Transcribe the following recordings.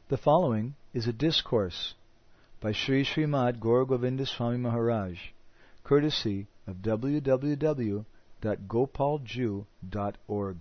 The following is a discourse by Sri Srimad Gaur Govinda Swami Maharaj, courtesy of www.gopalju.org.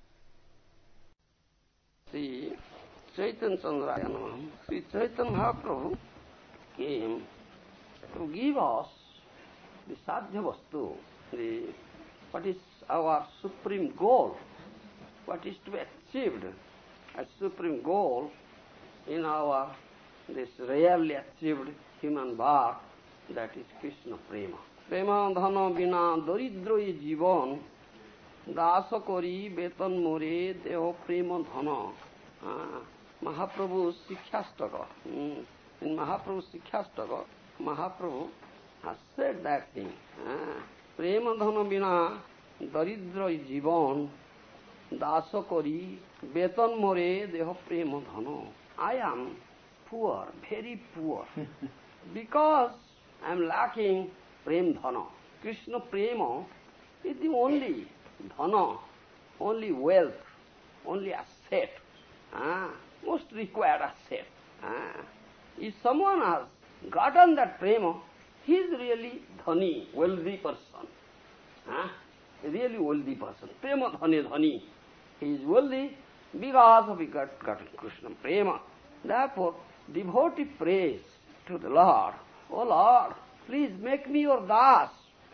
Sri Chaitanya Chandraya Namah. Sri Chaitanya Mahaprabhu came to give us the Sadhya Vastu, what is our supreme goal, what is to be achieved as supreme goal in our this rarely achieved human birth, that is Krishna Prema. Prema dhana bina daridro jivan dasa kori betan more deho prema dhana. Mahaprabhu Sikhyastaka. In Mahaprabhu Sikhyastaka, Mahaprabhu has said that thing. Prema dhana bina daridro jivan dasa kori betan more deho prema dhana. I am poor, very poor, because I am lacking prem dhana. Krishna prema is the only dhana, only wealth, only asset, most required asset. If someone has gotten that prema, he is really dhani, wealthy person. A really wealthy person. Prema dhani. He is wealthy because of he got Krishna prema. Therefore, devotee prays to the Lord, "O Lord, please make me your das.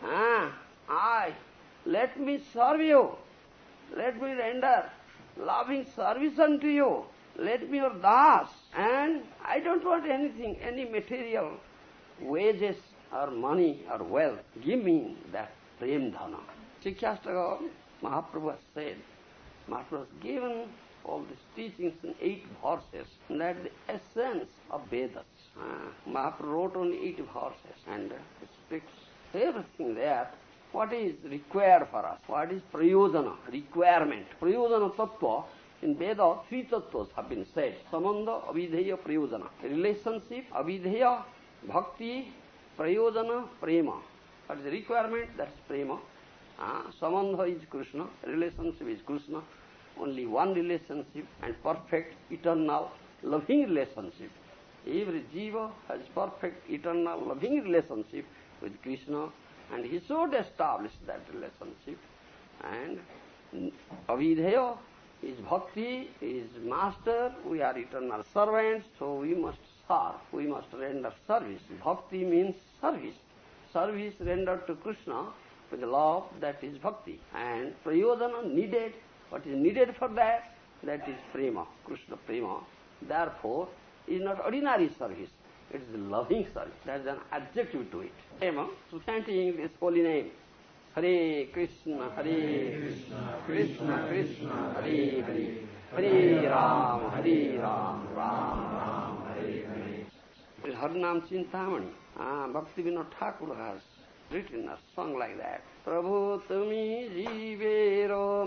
Let me serve you. Let me render loving service unto you. Let me your das. And I don't want anything, any material wages or money or wealth. Give me that prem dhana." Sikhyastaka Mahaprabhu has said, Mahaprabhu has given all these teachings in 8 verses, and that's the essence of Vedas. Mahaprabhu wrote only 8 verses, and it speaks everything there. What is required for us? What is prayojana, requirement? Prayojana tattva, in Veda, 3 tattvas have been said. Samandha, avidheya, prayojana. Relationship, avidheya, bhakti, prayojana, prema. What is the requirement? That's prema. Samandha is Krishna, relationship is Krishna. Only one relationship and perfect, eternal, loving relationship. Every jiva has perfect, eternal, loving relationship with Krishna, and he should establish that relationship. And avidheya is bhakti, is master, we are eternal servants, so we must serve, we must render service. Bhakti means service. Service rendered to Krishna with love, that is bhakti. And prayojana needed. What is needed for that? That is prema, Krishna prema. Therefore, it is not ordinary service. It is loving service. That is an adjective to it. Prema, so chanting this holy name. Hare Krishna, Krishna Krishna, Hare Hare. Hare Ram, Ram Ram, Hare Hare. Harinam Chintamani. Bhaktivinoda Thakur has written a song like that. Prabhu tumi jivero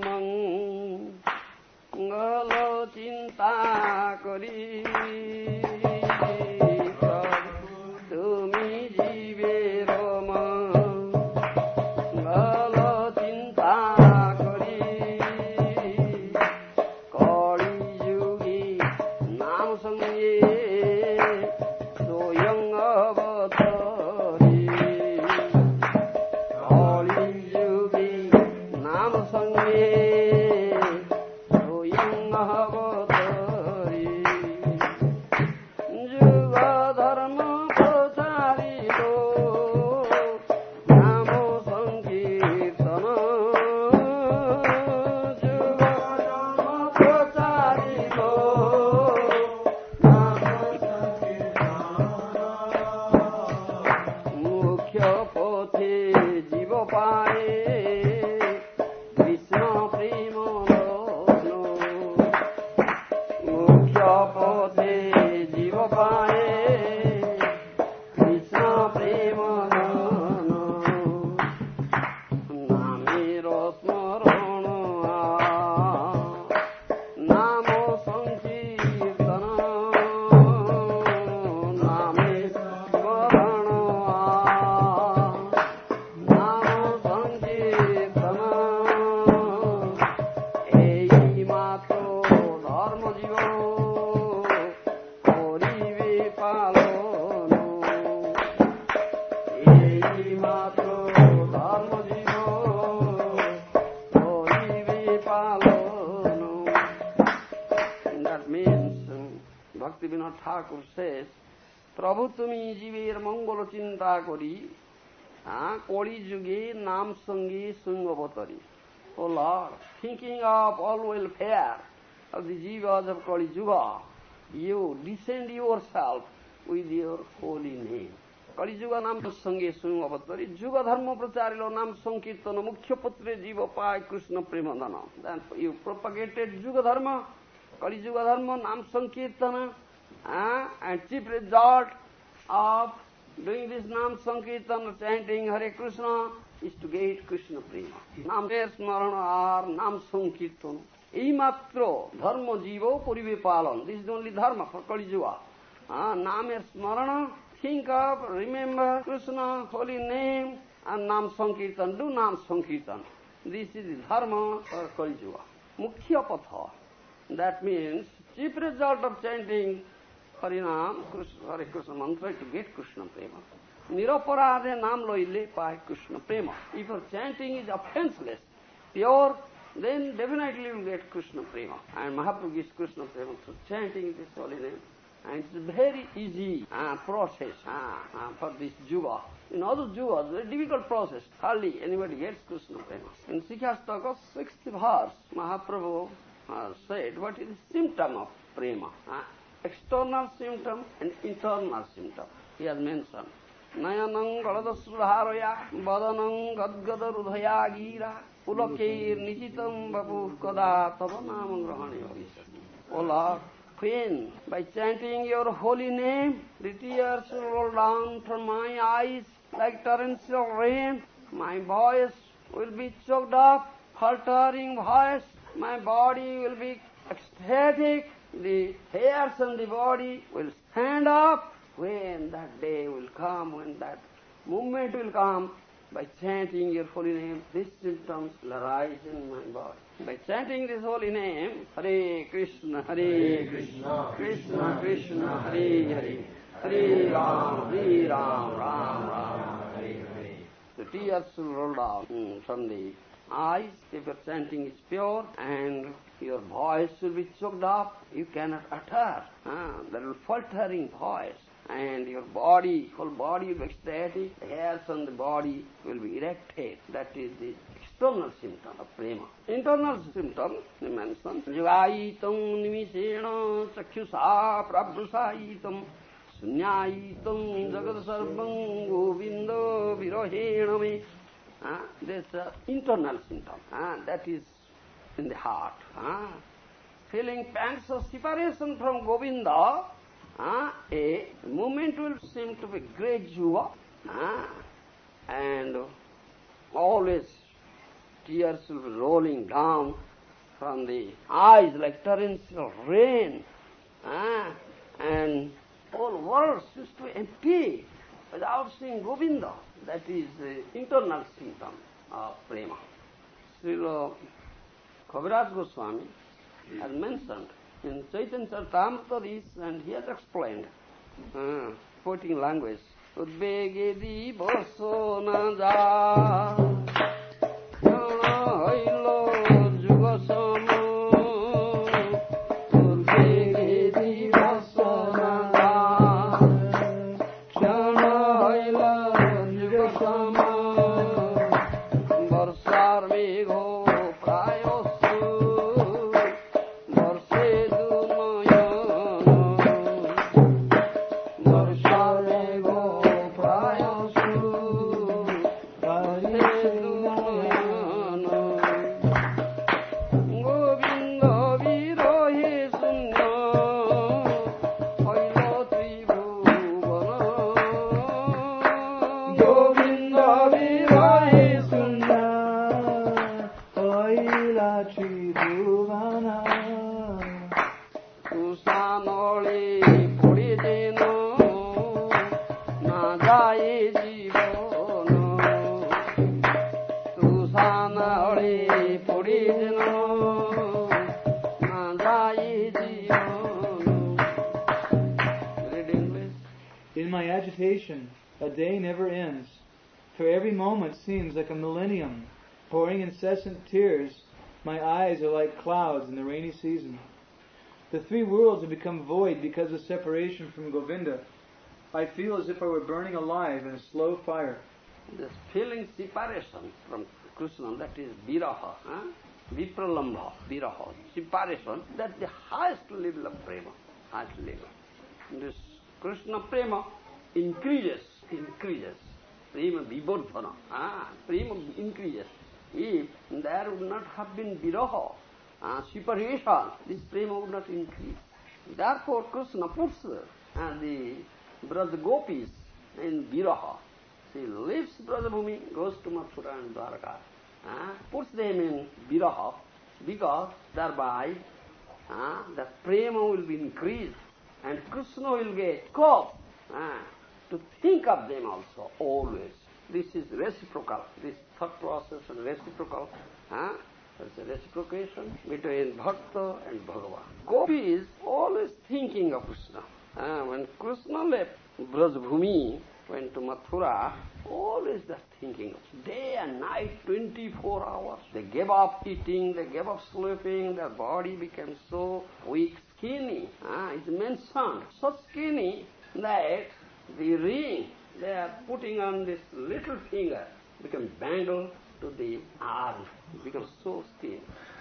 mangala chinta kari. Prabhu tumi jivero mangala chinta kari. Kali yugi nam sangye soyang avatari. Bhaktivinoda Thakur says, Prabhu tumi jiver mangala chinta kori, koli juge nam sangi sungavatari. O Lord, thinking of all welfare of the jivas of Kali Yuga, you descend yourself with your holy name. Kali Yuga nam sangi sungavatari, Yuga dharma pracharilo nam sankirtana mukhya putre jiva pai Krishna premadana. Then you propagated Yuga dharma, Kali Yuga dharma nam sankirtana, and chief result of doing this Nam Sankirtan, chanting Hare Krishna, is to get Krishna prema. Nam Smarana or Nam Sankirtan. Imatro dharma jivo purive palan. This is the only dharma for Kali Yuga. Nam Smarana, think of, remember Krishna, holy name, and Nam Sankirtan, do Nam Sankirtan. This is the dharma for Kali Yuga. Mukhya patha. That means chief result of chanting Harinam, Hare Krishna mantra to get Krishna prema. Niraparade nam loile pai Krishna prema. If your chanting is offenseless, pure, then definitely you will get Krishna prema. And Mahaprabhu gives Krishna prema through chanting this holy name. And it's a very easy process for this yuga. In other yugas, very difficult process. Hardly anybody gets Krishna prema. In Sikhastaka, 6th verse, Mahaprabhu said what is the symptom of prema. External symptom and internal symptom. He has mentioned. Nayanang galadasudharaya, badanang gadgada rudhaya gira, pulakir nichitam babu kada tavanam grahani. O Lord, when by chanting your holy name, the tears will roll down from my eyes like torrential rain, my voice will be choked up, faltering voice, my body will be ecstatic, the hairs on the body will stand up. When that day will come, when that moment will come, by chanting your holy name, these symptoms will arise in my body. By chanting this holy name, Hare Krishna, Krishna Krishna, Hare Hare, Hare Ram, Ram Ram, Hare Hare. The tears will roll down from the eyes if your chanting is pure, and your voice will be choked up. You cannot utter. There will be faltering voice. And your body, whole body will be ecstatic, the hairs on the body will be erected. That is the external symptom of prema. Internal symptom, he mentions, Jugaitam nimishena chakhyusa prabhusaitam sunyaitam jagad sarvam govinda virohena me. That's the internal symptom. That is in the heart. Feeling pangs of separation from Govinda, a moment will seem to be great joy, and always tears will be rolling down from the eyes like torrential rain, and whole world seems to be empty without seeing Govinda. That is the internal symptom of prema. Srila Kaviraj Goswami has mentioned in Chaitanya Charitamrita this, and he has explained, quoting language, Udbegedi baso na ja, yana hailo jugasama, Udbegedi baso na ja, yana hailo jugasama, barsar megho prayosu, In my agitation, a day never ends, for every moment seems like a millennium. Pouring incessant tears, my eyes are like clouds in the rainy season. The three worlds have become void because of separation from Govinda. I feel as if I were burning alive in a slow fire. This feeling separation from Krishna, that is viraha, vipralambha, viraha, separation, that's the highest level of prema, highest level. This Krishna prema increases. Prema vibodhana, prema increases. If there would not have been viraha, separation, this prema would not increase. Therefore Krishna puts the Braj Gopis in viraha. He leaves Brajabhumi, goes to Mathura and Dwaraka, puts them in viraha, because thereby the prema will be increased and Krishna will get scope to think of them also, always. This is reciprocal. This thought process is reciprocal. There's a reciprocation between Bhakta and Bhagavan. Gopi is always thinking of Krishna. When Krishna left Brajabhumi, went to Mathura, always they're thinking of day and night, 24 hours. They gave up eating, they gave up sleeping, their body became so weak, skinny. It's mentioned, so skinny that the ring they are putting on this little finger becomes bangled to the arm, becomes so skinny.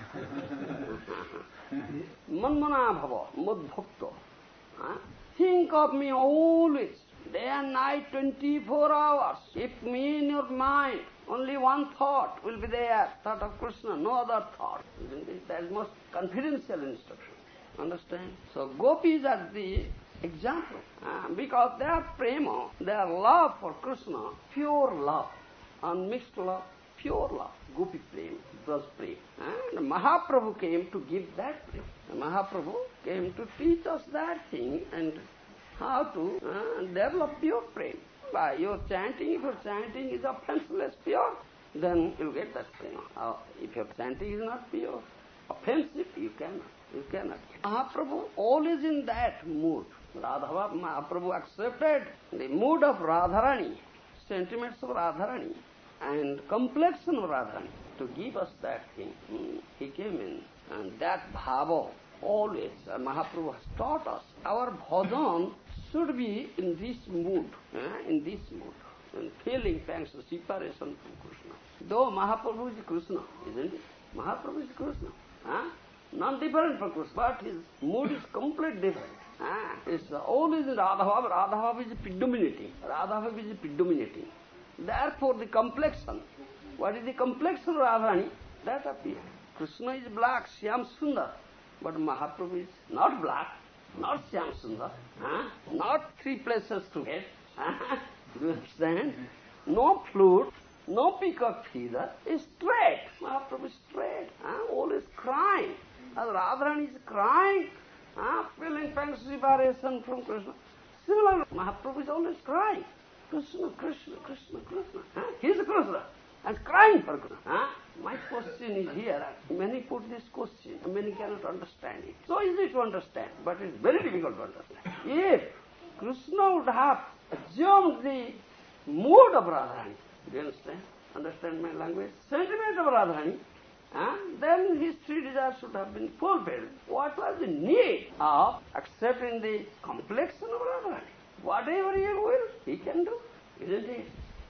Manmana bhava, madbhakta. Think of me always, day and night, 24 hours. Keep me in your mind. Only one thought will be there, thought of Krishna, no other thought. Isn't it? That is most confidential instruction. Understand? So gopis are the example. Because their prema, their love for Krishna, pure love, unmixed love, pure love, gopi prema, Braj prema. And Mahaprabhu came to give that prema. Mahaprabhu came to teach us that thing and how to develop pure prema. By your chanting, if your chanting is offenseless, pure, then you'll get that prema. If your chanting is not pure, offensive, you cannot. Mahaprabhu always in that mood. Radhava, Mahaprabhu accepted the mood of Radharani, sentiments of Radharani, and complexion of Radharani to give us that thing. He came in, and that bhava always, Mahaprabhu has taught us. Our bhajan should be in this mood, and feeling thanks to separation from Krishna. Though Mahaprabhu is Krishna, isn't it? Mahaprabhu is Krishna. Not different from Krishna, but his mood is completely different. It's always in Radha. Radha is predominating. Therefore the complexion, what is the complexion of Radharani? That appears. Krishna is black, Shyam Sundar, but Mahaprabhu is not black, not Shyam Sundar, not three places to get. Do you understand? No flute, no peacock feather, is straight. Mahaprabhu is straight, always crying. As Radharani is crying, feeling pangs separation from Krishna. Similarly, Mahaprabhu is always crying. Krishna, Krishna, Krishna, Krishna. He is Krishna and crying for Krishna. My question is here. Many put this question, many cannot understand it. So easy to understand, but it's very difficult to understand. If Krishna would have assumed the mood of Radharani, do you understand? Understand my language? Sentiment of Radharani, then his three desires should have been fulfilled. What was the need of accepting the complexion of Radharani? Whatever he will, he can do, isn't it?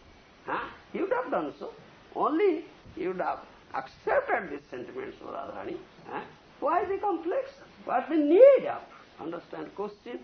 He would have done so. Only he would have accepted the sentiments of Radharani. Why the complexion? What the need of? Understand question?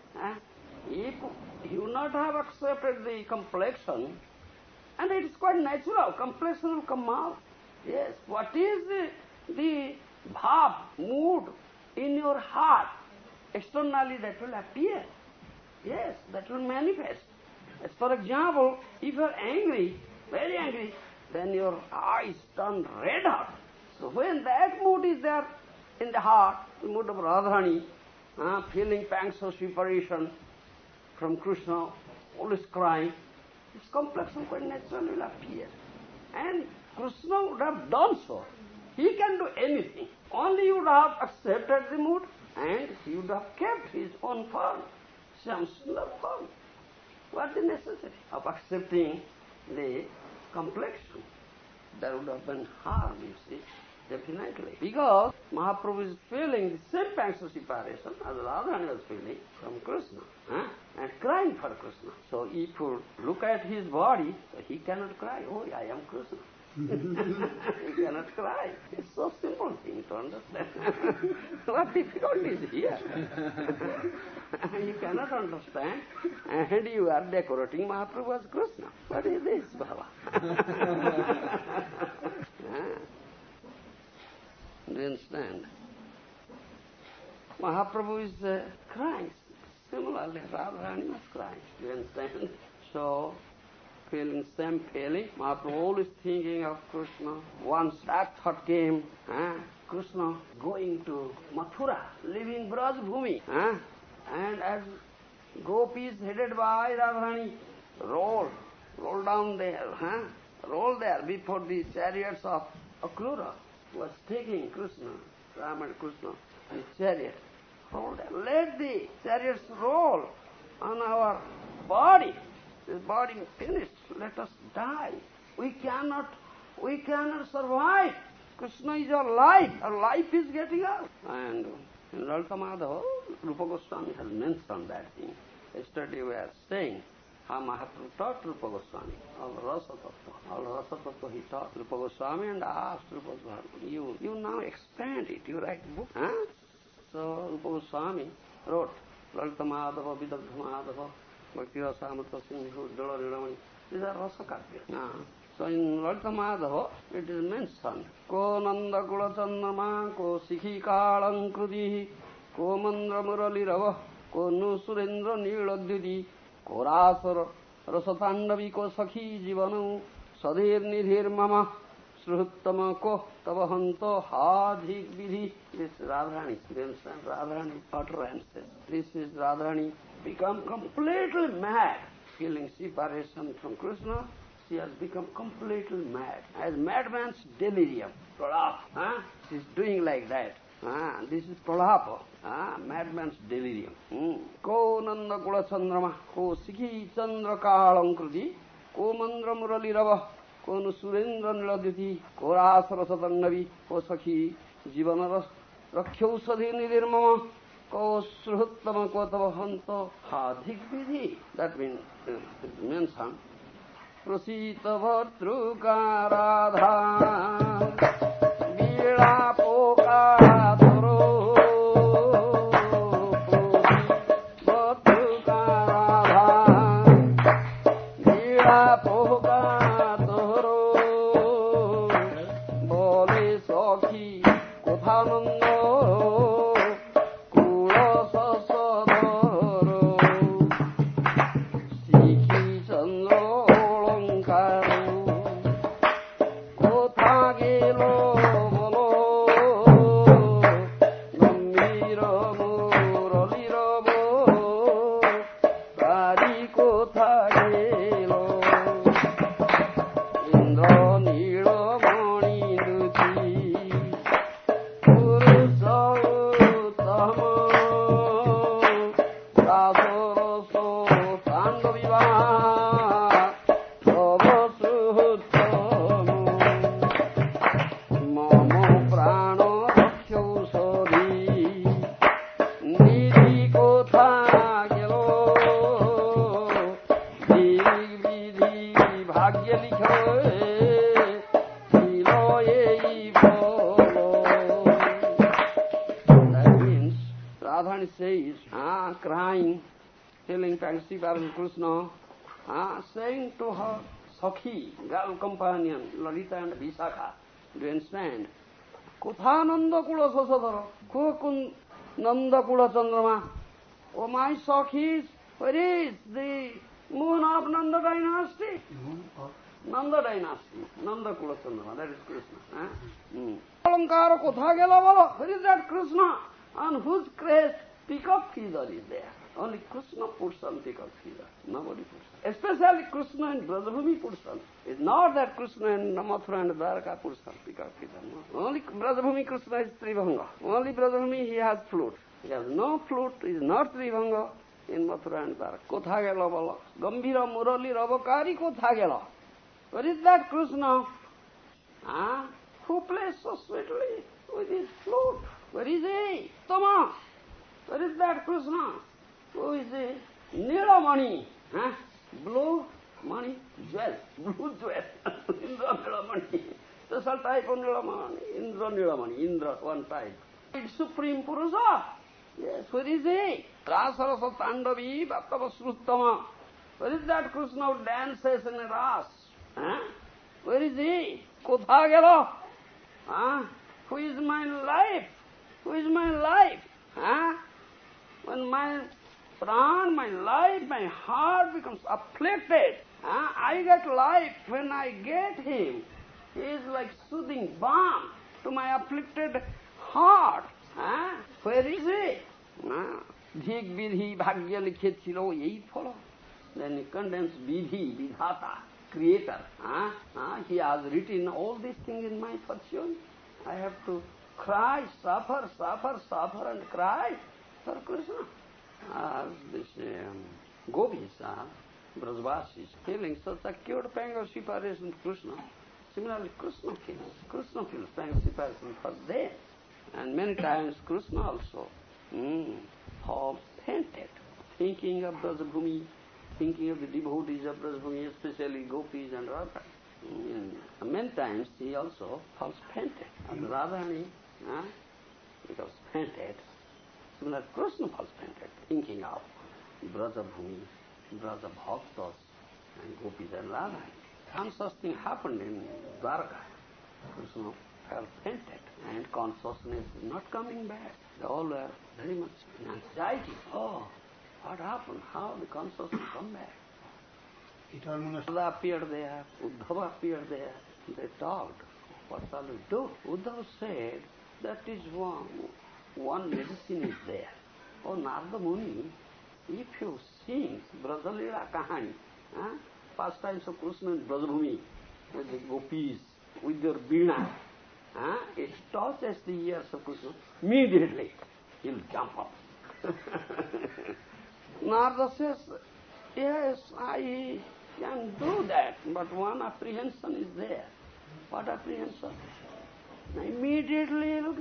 If he would not have accepted the complexion, and it is quite natural, complexion will come out. Yes, what is the bhav, mood in your heart? Externally that will appear. Yes, that will manifest. As for example, if you are angry, very angry, then your eyes turn red hot. So when that mood is there in the heart, the mood of Radharani, feeling pangs of separation from Krishna, always crying, this complexion quite naturally will appear. And Krishna would have done so. He can do anything. Only he would have accepted the mood and he would have kept his own form, Shyam Sundar form. What the necessity of accepting the complexion? There would have been harm, you see. Definitely. Because Mahaprabhu is feeling the same pangs of separation as Radharani was feeling from Krishna. And crying for Krishna. So if you look at his body, he cannot cry, oh, I am Krishna. He cannot cry. It's so simple thing to understand. What difficult is here? You cannot understand. And you are decorating Mahaprabhu as Krishna. What is this, Baba? Do you understand? Mahaprabhu is crying. Similarly, Radharani was crying. Do you understand? So, feeling same feeling, Mahaprabhu always thinking of Krishna. Once that thought came, Krishna going to Mathura, leaving Braj Bhumi. And as gopis headed by Radharani, roll down there, roll there before the chariots of Akrura was taking Krishna, Ram and Krishna, his chariot. Roll there. Let the chariots roll on our body. This body is finished. Let us die. We cannot survive. Krishna is our life. Our life is getting out. And in Lalita Madhava, Rupa Goswami has mentioned that thing. Yesterday we were saying how Mahaprabhu taught Rupa Goswami, all Rasa Tattva. All Rasa Tattva he taught Rupa Goswami and asked Rupa Goswami, you now expand it, you write book. So Rupa Goswami wrote Lalita Madhava, Vidagdha Madhava, Bhakti Rasamrita Sindhu, Jala Niramani. These are Rasa Kavya. So in Lalita Madhava it is mentioned, Ko Nanda Kula Chandama, Ko Sikhi Kalang Krudi, Ko Mandra Murali Rava, Ko Nu Surendra Niladhyudi, Ko Rasara Rasatandavi Ko Sakhi Jivanu, Sadhir Nidhir Mama, Sruhuttama Ko Tavahanto Hadhik Vidhi. This is Radharani. You understand? Radharani utterances. This is Radharani become completely mad, feeling separation from Krishna. She has become completely mad. As madman's delirium. Pralapa. She is doing like that. This is pralapa. Madman's delirium. Ko Nanda Kula Chandrama, Ko Sikhi Chandra Kalang Krudi, Ko Mandra Murali Rava, Ko Nusurendra Niladhyati, Ko Rasara Satangavi, Ko Sakhi Jivana Rakhyau Sadhi Nidirmama, Ko Sruhuttama Ko Tavahanto Hadhik Vidhi. That means mentioned. Prasita Bhatruka Radha Vila Poka Toro Bhatruka Radha Vila Poka Toro Bole Sakhi Kothanando Kula Sasadoro Sikhi Chandra crying, feeling fancy for Krishna, saying to her Sakhi, girl companion, Lalita and Visakha, do you understand? Kutha Nanda Kula Sasadara, Kukun Nanda Kula Chandrama. Oh my Sakhis, where is the moon of Nanda dynasty? Nanda dynasty, Nanda Kula Chandrama, that is Krishna. Alankara Kutha Gela Bala, where is that Krishna? On whose crest peacock feather is there? Only Krishna puts on peacock feather. Nobody puts. Especially Krishna in Brajabhumi puts on. It's not that Krishna in Mathura and Dwaraka puts on peacock feather. No. Only Brajabhumi Krishna is Tribhanga. Only Brajabhumi he has flute. He has no flute, he is not Tribhanga in Mathura and Dwaraka. Kotha gela bala. Gambhira Murali Rabakari Kotha gela. Where is that Krishna? who plays so sweetly with his flute? Where is he? Tama! Where is that Krishna? Who is he? Nilamani. Huh? Blue money, jewel. Blue jewel. Indra Nilamani. Special type of Nilamani. Indra Nilamani. Indra, one type. It's Supreme Purusha. Yes, where is he? Rasarasa Tandavi Bhaktava Sruttama. Where is that Krishna who dances in a ras? Huh? Where is he? Kotha gelo? Huh? Who is my life? Who is my life? Huh? When my pran, my life, my heart becomes afflicted, I get life when I get him. He is like soothing balm to my afflicted heart. Where is he? Dhik vidhi bhagya likhe chilo yehi pholo. Then he condemns vidhi, vidhata, creator. He has written all these things in my fortune. I have to cry, suffer, and cry for Krishna. As this gopis are, Brajvasis, feeling such acute pang of separation with Krishna. Similarly, Krishna feels pang of separation for them. And many times Krishna also falls fainted, thinking of Brajabhumi, thinking of the devotees of Brajabhumi, especially gopis and Radha. Many times he also falls fainted. And Radharani becomes fainted. Similarly, Krishna falls fainted, thinking of Brajabhumi, Braja Bhaktas, and gopis and Radharani. Some such thing happened in Dwarka. Krishna fell fainted, and consciousness is not coming back. They all were very much in anxiety. Oh, what happened? How the consciousness come back? Radha appeared there, Uddhava appeared there. They talked. What shall we do? Uddhava said, that is one medicine is there. Oh, Narada Muni, if you sing Brajalila Kahani, pastimes of Krishna in Brajabhumi, with the gopis, with their veena, it touches the ears of Krishna, immediately he'll jump up. Narada says, yes, I can do that, but one apprehension is there. What apprehension? Immediately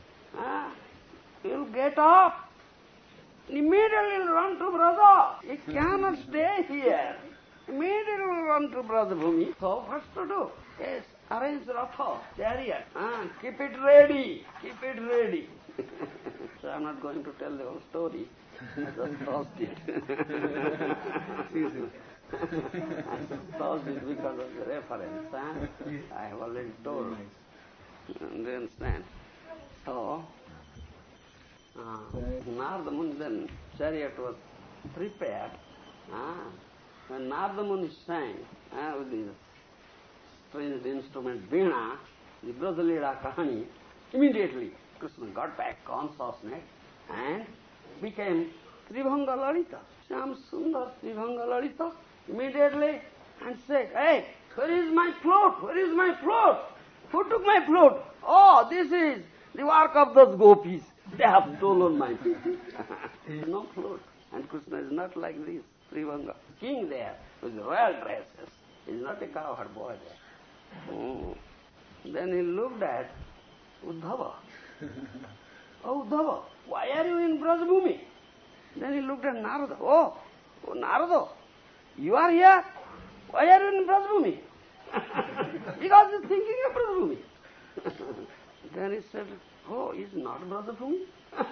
he'll get up. Immediately he'll run to Braja. He cannot stay here. Immediately he'll run to Brajabhumi. So what's to do? Yes, arrange Ratha, chariot. Keep it ready. Keep it ready. So I'm not going to tell the whole story. I just lost it. I just lost it because of the reference. I have already told. Do you understand? So, Narada Muni, then chariot was prepared. When Narada Muni sang with his strange instrument Veena, the Brajalila Kahani, immediately Krishna got back consciousness and became Tribhanga Lalita. Shyam Sundar Tribhanga Lalita, immediately, and said, hey, where is my flute? Where is my flute? Who took my flute? Oh, this is the work of those gopis. They have stolen my flute. There is no flute. And Krishna is not like this. Tribhanga, king there, with royal dresses. He is not a cowherd boy there. Then he looked at Uddhava. Oh, Uddhava, why are you in Brajabhumi? Then he looked at Narada. Oh, Narada, you are here? Why are you in Brajabhumi? Because he's thinking of Brajabhumi. Then he said, oh, is not Brajabhumi?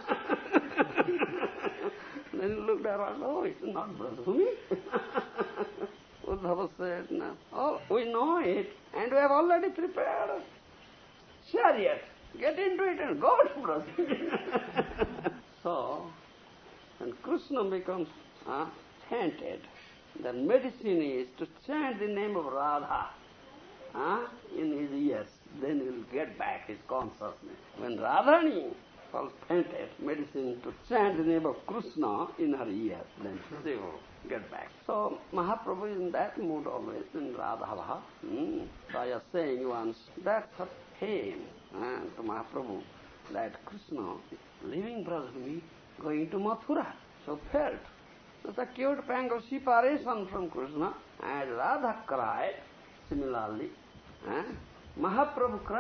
Then he looked around, oh, it's not Brajabhumi. Uddhava said, no. Oh, we know it, and we have already prepared a chariot. Get into it and go to Brajabhumi. So, when Krishna becomes fainted, the medicine is to chant the name of Radha in his ears. Then he will get back his consciousness. When Radharani falls fainted, medicine to chant the name of Krishna in her ears. Then she will get back. So Mahaprabhu is in that mood always, in Radha Bhava. So I was saying once, that's what came to Mahaprabhu, that Krishna, leaving Brajabhumi, going to Mathura. So felt the acute pang of separation from Krishna, and Radha cried. Similarly, Mahaprabhu cried.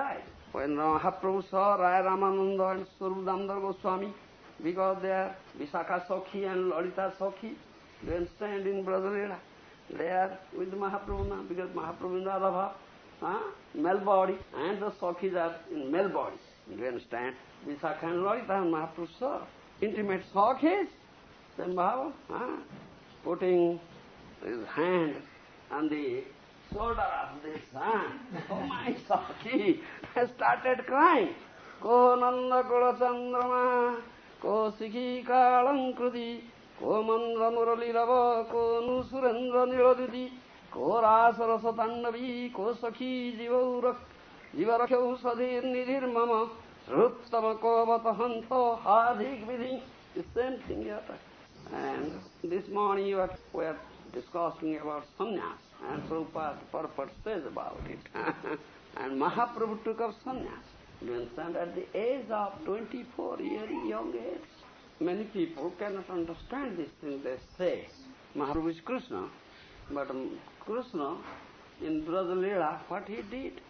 When Mahaprabhu saw Raya Ramananda and Swarup Damodar Goswami, because they are Visakha Sakhi and Lalita Sakhi, they stand in Brajalila. They are with Mahaprabhu now, because Mahaprabhu is Radha, male body, and the Sakhis are in male bodies. You understand? Visakha and Lalita and Mahaprabhu saw intimate Sakhis. Then Mahaprabhu putting his hand on the shoulder of this son. Oh my Sakhi has started crying. Ko Nanda Kula Chandrama, ko Sikhi Kalankrudi, ko Mandra Murali Rava, ko Nusurendra Niladudi, ko Rasa Satandavi, ko Sakhi Jivarakyo Sadhir Nidhir Mama, Sruttama Kovata Hanto, Hadik Vidhi. The same thing here. And this morning we are discussing about sannyas, and Prabhupada purport says about it. And Mahaprabhu took up sannyas. You understand? At the age of 24 years, young age. Many people cannot understand this thing. They say Mahaprabhu is Krishna, but Krishna in Brajalila, what he did?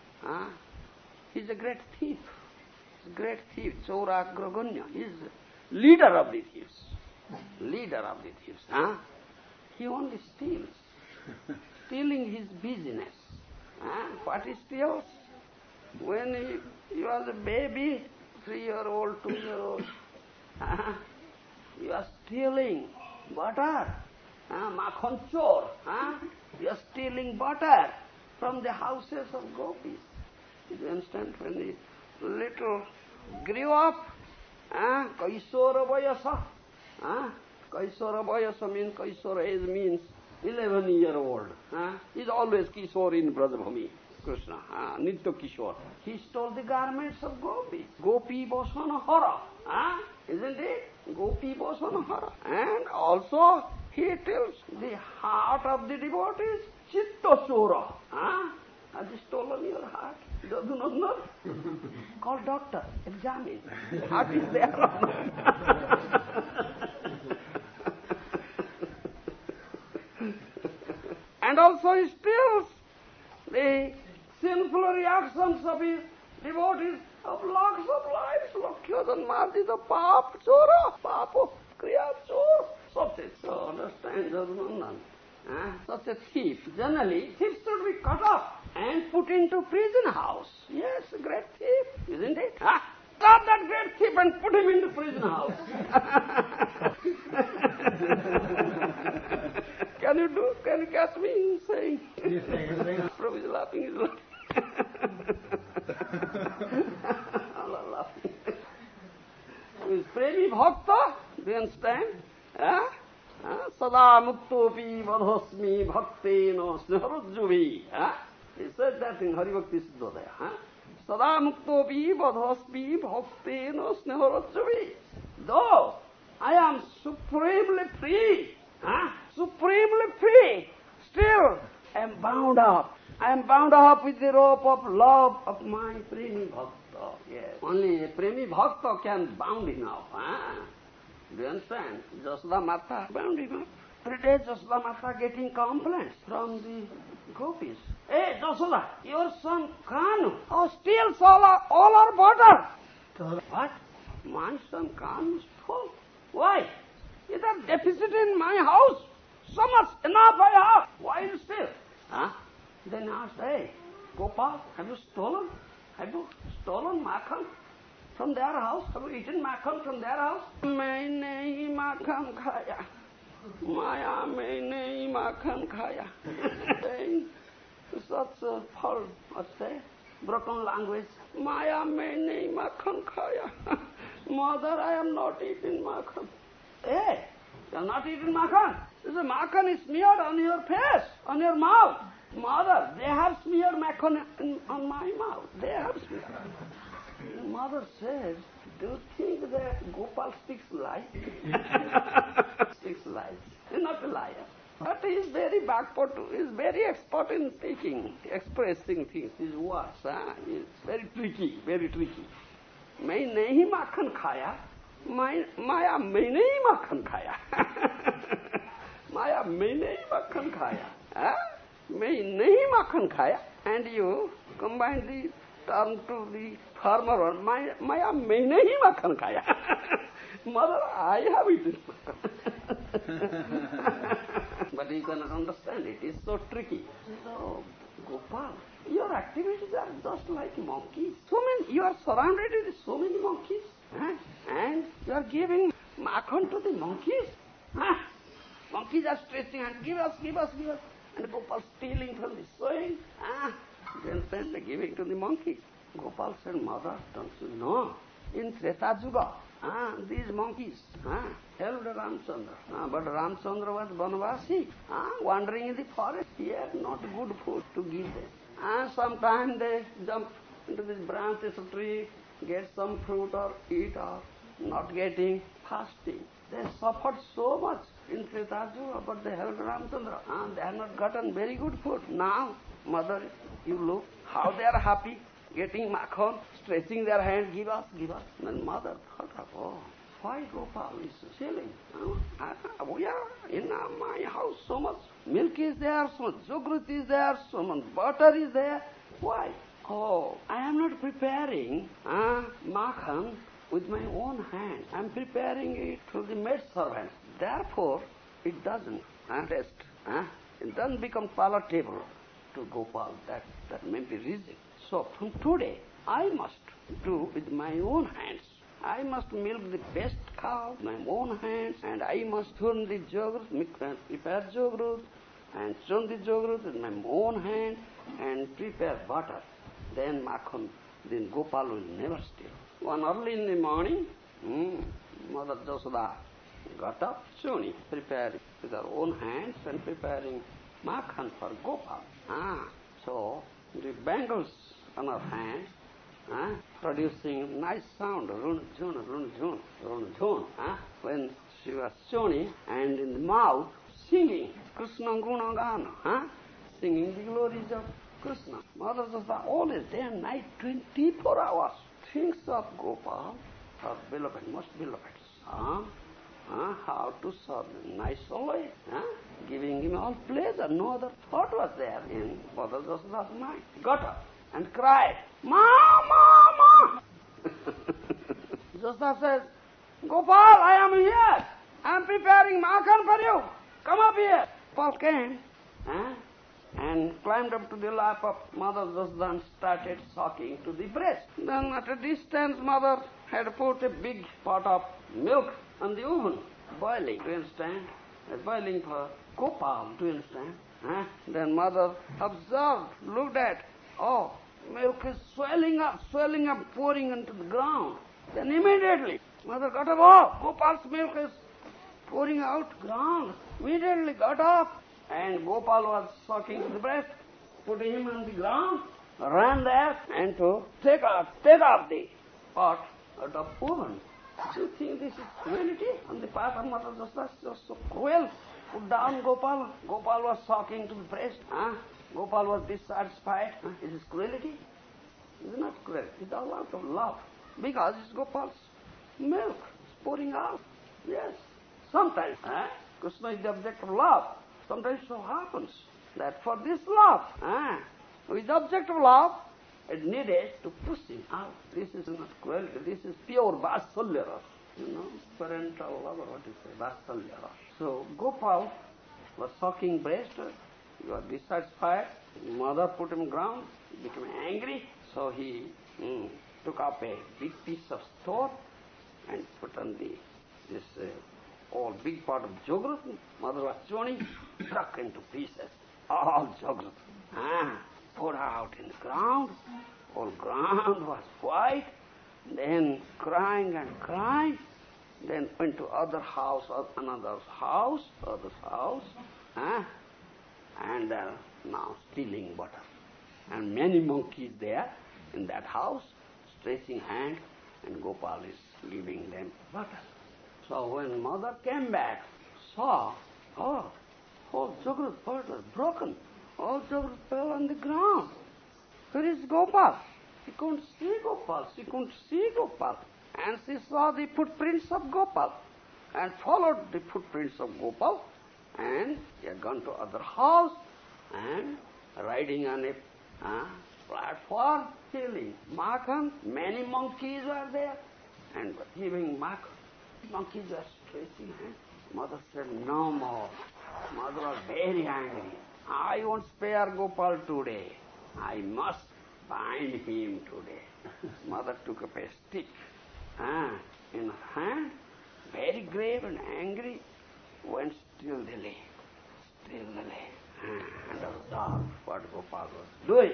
He's a great thief. Great thief, Chora Graganya. He's leader of the thieves. Leader of the thieves. He only steals. Stealing his business. What he steals? When he was a baby, 3-year-old, 2-year-old, he was stealing butter. Makhan chor. He was stealing butter from the houses of gopis. You understand? When he little grew up, Kaisora Vayasa. Kaisora Vayasa means, Kaisora age means 11-year-old. He's always Kishore in Brajabhumi, Krishna, Nitya Kishore. He stole the garments of gopis. Gopi Bosana Hara. Isn't it? Gopi Bosana Hara. And also, he tells the heart of the devotees, Chitta Chora. Has he stolen your heart? You do not know? Call doctor, examine. Heart is there or not? And also he steals the sinful reactions of his devotees of lakhs of lives. Lakhya janmadi the pap chora, papo kriya chor. Such a, so understand, Jadunandan. Such a thief. Generally, thieves should be cut off and put into prison house. Yes, a great thief, isn't it? Stop that great thief and put him into prison house. Can you catch me saying? Prabhu is laughing, he's laughing. Allah laughing. Is Premi Bhakta, do you understand? Sada muktopi vadhasmi bhaktena sneharajjuvi. He said that in Hari Bhakti Siddhodaya. Sada muktopi vadhasmi bhaktena sneharajjuvi. Though I am supremely free, still I am bound up. I am bound up with the rope of love of my Premi Bhakta. Yes. Only a Premi Bhakta can bound him up. Do you understand? Jasoda Mata bound him up. Every day Jasoda Mata getting complaints from the gopis. Hey Jasoda, your son Kanu steals all our butter. What? My son Kanu stole? Why? Is there deficit in my house? So much, enough I have. Why you steal? Then I asked, hey, Gopal, have you stolen? Have you stolen makhan from their house? Have you eaten makhan from their house? Maine nahi makhan khaya. Maya maine nahi makhan khaya. Saying such a fault, what's that? Broken language. Maya maine nahi makhan khaya. Mother, I am not eating makhan. Hey, you are not eating makhan. This makhan is smeared on your face, on your mouth. Mother, they have smeared makhan on my mouth. They have smeared. Mother says, do you think that Gopal speaks lies? Speaks lies. He's not a liar. But he is very backward, he is very expert in speaking, expressing things, his words. He is very tricky, very tricky. Mai nahi makhan khaya. Maya mai nahi makhan khaya. Maya mai nahi makhan khaya. Mai nahi makhan khaya. And you combine the turned to the farmer, Maya maine hi makhan khaya. Mother, I have eaten makhan. But you cannot understand, it is so tricky. So, Gopal, your activities are just like monkeys. You are surrounded with so many monkeys. And you are giving makhan to the monkeys. Monkeys are stretching and give us. And Gopal stealing from the sowing. Then they giving to the monkeys. Gopal said, Mother, don't you know? In Treta Yuga, these monkeys helped Ramchandra. But Ramchandra was Vanvasi, wandering in the forest. He had not good food to give them. Sometimes they jump into these branches of tree, get some fruit or eat or not getting, fasting. They suffered so much in Treta Yuga, but they helped Ramchandra. They have not gotten very good food. Now, Mother, you look how they are happy, getting makhan, stretching their hand, give us. Then Mother thought, why Gopal is selling? We are in my house, so much milk is there, so much yogurt is there, so much butter is there. Why? I am not preparing makhan with my own hand. I am preparing it to the maid servant. Therefore, it doesn't taste. It doesn't become palatable to Gopal. That may be reason. So from today, I must do with my own hands. I must milk the best cow with my own hands, and I must turn the yogurt, prepare yogurt, and churn the yogurt with my own hand, and prepare butter. Then makhan, then Gopal will never steal. One early in the morning, Mother Jasoda got up, Shuni, prepared with her own hands and preparing makhan for Gopal. So the bangles on her hands, producing nice sound, run jhun. When she was Shuni, and in the mouth singing Krishna Gunagana, singing the glories of Krishna. Mother Jasoda always day and night, 24 hours, thinks of Gopal, her beloved, most beloved son, how to serve him nicely, giving him all pleasure. No other thought was there in Mother Jasoda's mind. Got up and cried, Ma! Jasoda says, Gopal, I am here. I am preparing makhan for you. Come up here. Gopal came and climbed up to the lap of Mother Jasoda and started sucking to the breast. Then at a distance, Mother had put a big pot of milk on the oven, boiling, do you understand? Boiling for Gopal, do you understand? Then Mother observed, looked at, milk is swelling up, pouring into the ground. Then immediately, Mother got up, Gopal's milk is pouring out ground. Immediately got up, and Gopal was sucking to the breast, putting him on the ground, ran there and to take off the pot out of oven. Do you think this is cruelty on the part of Mother Jasoda? Just so cruel. Put down Gopal. Gopal was sucking to the breast. Gopal was dissatisfied. Is this cruelty? It is not cruelty. It is all out of love. Because it's Gopal's milk. It's pouring out. Yes. Sometimes Krishna is the object of love. Sometimes so happens that for this love, with the object of love, it needed to push him out. This is not cruelty. This is pure Vatsalya rasa. Parental love, or what you say, Vatsalya rasa. So Gopal was sucking breast. He was dissatisfied. Mother put him ground. He became angry. So he took up a big piece of stone and put on this all big part of yogurt. Mother was churning, struck into pieces. All yogurt. Poured out in the ground. All ground was white. Then crying. Then went to another's house, and now stealing butter. And many monkeys there in that house, stretching hand, and Gopal is giving them butter. So when Mother came back, saw, whole yogurt pot was broken. All yogurt fell on the ground. Where is Gopal? She couldn't see Gopal. And she saw the footprints of Gopal and followed the footprints of Gopal, and he had gone to other house and riding on a platform filling. Makhan, many monkeys were there and were giving makhan. Monkeys were stretching hands. Mother said, no more. Mother was very angry. I won't spare Gopal today. I must bind him today. Mother took up a stick in her hand, very grave and angry, went still the lane. And observed what Gopal was doing.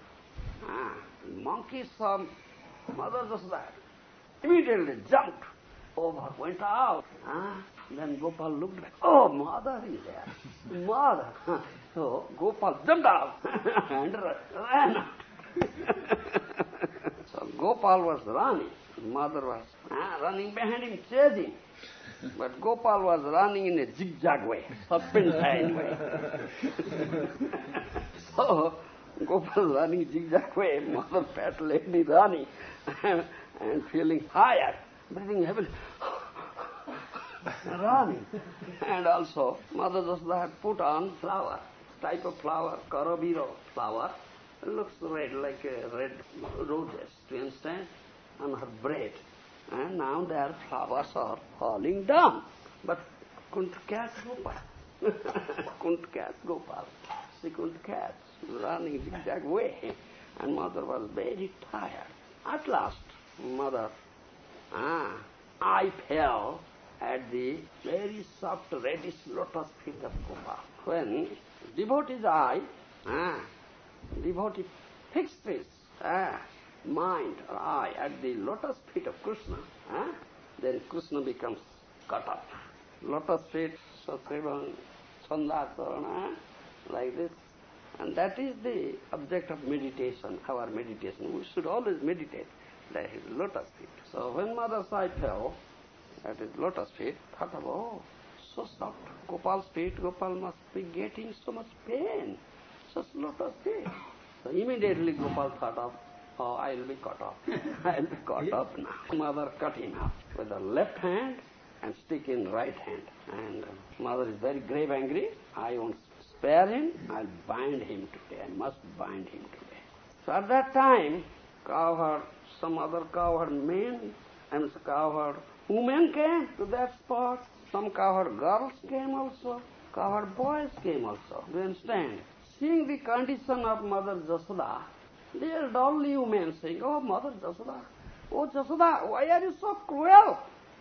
Monkey saw Mother just that. Immediately jumped over, went out. Then Gopal looked back. Oh, Mother is there. Mother. So Gopal jumped out and ran out. So Gopal was running. Mother was running behind him, chasing. But Gopal was running in a zigzag way, serpentine way. So Gopal running zigzag way, Mother fat lady running and feeling tired, breathing heavily, running. And also Mother Jashoda had put on flower, type of flower, Karabiro flower. It looks red, like red roses, do you understand, on her braid. And now their flowers are falling down. But couldn't catch Gopal. Couldn't catch Gopal. She couldn't catch, running zigzag way. And Mother was very tired. At last, Mother, I fell at the very soft reddish lotus feet of Gopal. When devotee's eye, devotee fixed his mind or eye at the lotus feet of Krishna, then Krishna becomes cut off. Lotus feet, Satrivan, Chandasarana, like this. And that is the object of meditation, our meditation. We should always meditate at his lotus feet. So when Mother's eye fell at his lotus feet, thought of, oh, so soft, Gopal's feet, Gopal must be getting so much pain, such lotus feet. So immediately Gopal thought of, oh, I'll be cut off. I'll be cut off now. Mother cut him off with her left hand and stick in right hand. And Mother is very grave angry. I won't spare him. I'll bind him today. I must bind him today. So at that time, cowherd, some other cowherd men and cowherd women came to that spot. Some cowherd girls came also. Cowherd boys came also. Do you understand? Seeing the condition of Mother Jashoda, they are dolly women saying, oh, Mother Jashoda, oh, Jashoda, why are you so cruel?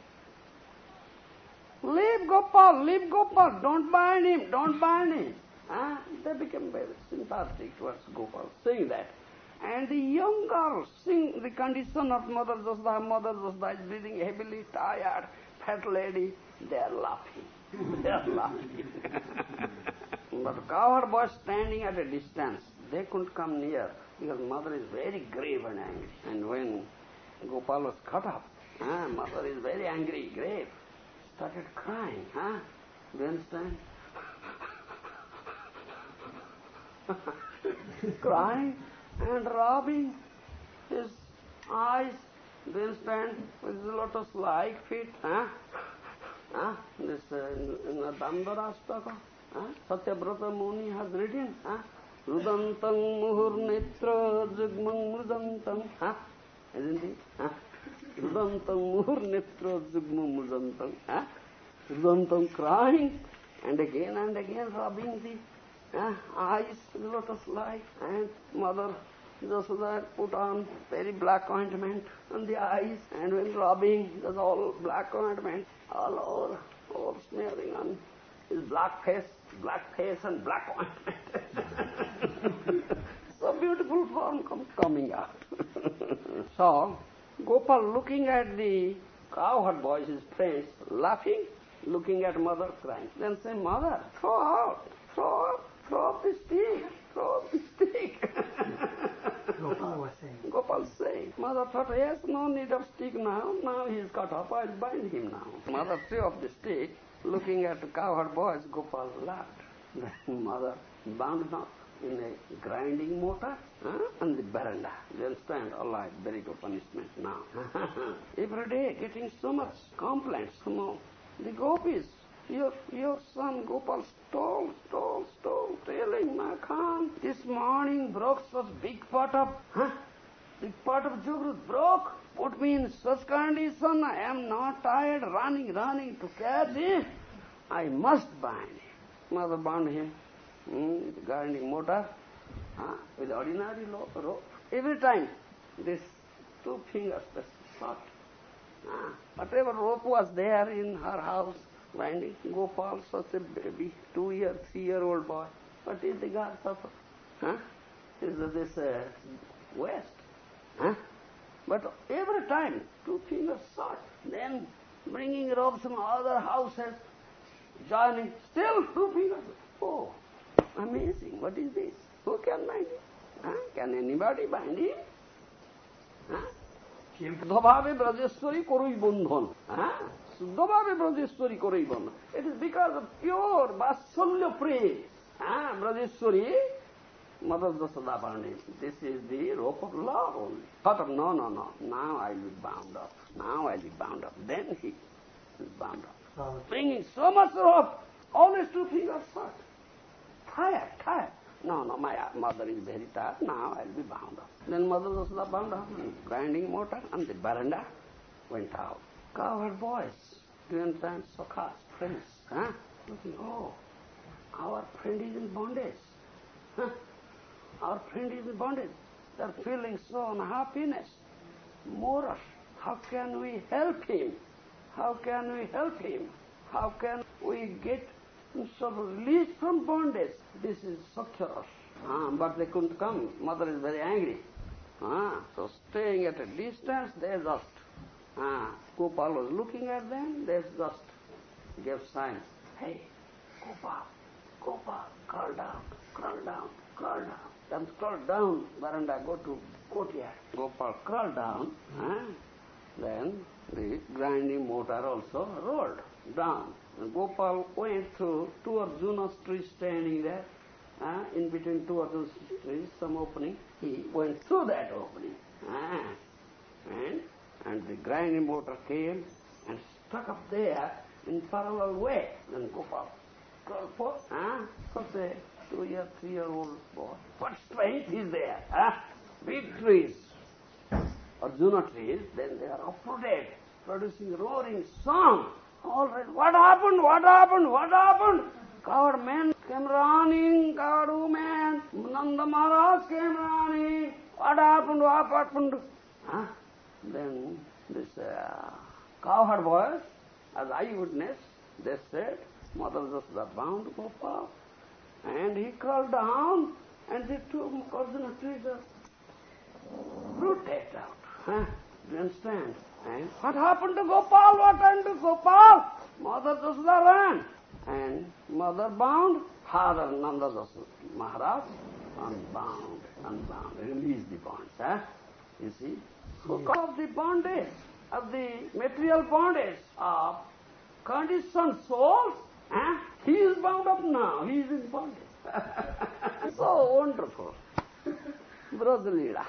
Leave Gopal, don't bind him, don't bind him. They became very sympathetic towards Gopal, saying that. And the young girls, seeing the condition of Mother Jashoda is breathing heavily, tired, fat lady, they are laughing. They are laughing. But the cowherd boys standing at a distance, they couldn't come near because Mother is very grave and angry. And when Gopal was cut off, Mother is very angry, grave, started crying. Do you understand? Crying and rubbing his eyes, do you understand, with his lotus-like feet. This in the Dandarastaka, Satyabrata Muni has written, Rudantang muhur netra jugmang mrudantam. Isn't it? Rudantang muhur netra jugmang mrudantam. Rudantam crying and again rubbing the eyes, lotus-like. And Mother Jashoda put on very black ointment on the eyes, and when rubbing, there's all black ointment all over smearing on his black face and black ointment. So beautiful form coming out. So Gopal looking at the cowherd boys, his friends, laughing, looking at Mother crying. Then say, Mother, throw up the stick. Gopal saying. Mother thought, yes, no need of stick now. Now he is cut off, I'll bind him now. Mother threw up the stick, looking at the cowherd boys. Gopal laughed. Then Mother bound him up in a grinding mortar on the veranda. You understand? All right, very good punishment now. Every day getting so much complaints from the gopis. Your son Gopal stole, feeling, Makhan. This morning broke such big pot of, big pot of Jugrut broke. Put me in such condition, I am not tired, running to catch him. I must bind him. Mother bound him with the grinding motor, with ordinary rope. Every time, this 2 fingers were short. Whatever rope was there in her house, grinding, Gopal, such a baby, 2-year, 3-year-old boy. What is the God suffer? Is this waste? But every time, 2 fingers short. Then bringing ropes from other houses, joining, still 2 fingers. Oh, amazing. What is this? Who can bind him? Can anybody bind him? Suddhavave Brajeshwari Korui Bandhan. Suddhavave Brajeshwari Korui Bandhan. It is because of pure Vatsalya Prem. Brajeshwari, Mother Jashoda bound him. This is the rope of love only. Thought of, no. Now I will be bound up. Then he is bound up. Bringing so much rope, always 2 fingers short. Tired. No, my mother is very tired. Now I will be bound up. Then Mother Jashoda bound up, grinding motor on the veranda, went out. Cowherd boys, grandparents, Sakhas, friends, looking, oh, our friend is in bondage. Our friend is in bondage. They are feeling so unhappiness. More, how can we help him? How can we get some release from bondage? This is Sakhyaras. But they couldn't come. Mother is very angry. So staying at a distance, they just, Gopal was looking at them, they just gave signs. Hey, Gopal, crawl down. Then crawl down, veranda, go to courtyard. Gopal crawled down, then the grinding motor also rolled down. And Gopal went through 2 Arjuna's trees standing there, in between 2 Arjuna's trees, some opening. He went through that opening. And the grinding motor came and stuck up there in parallel way. Then Gopal crawled forth, such a 2-year, 3-year-old boy. What strength is there? Big trees, Arjuna trees, then they are uprooted, producing roaring song. All right, what happened? Coward men came running, coward women, Nanda Maharaj came running. What happened? Then this cowherd boys, as eyewitness, they said, Mother Jashoda bound Gopal, and he crawled down, and the 2 Arjuna trees are rooted out. Do you understand? And what happened to Gopal? Mother Jashoda ran, and mother bound, father Nanda Jashoda Maharaj unbound, release the bonds. You see? Because of the bondage, of the material bondage of conditioned souls, he is bound up now, he is in bondage. So wonderful. Brajalila.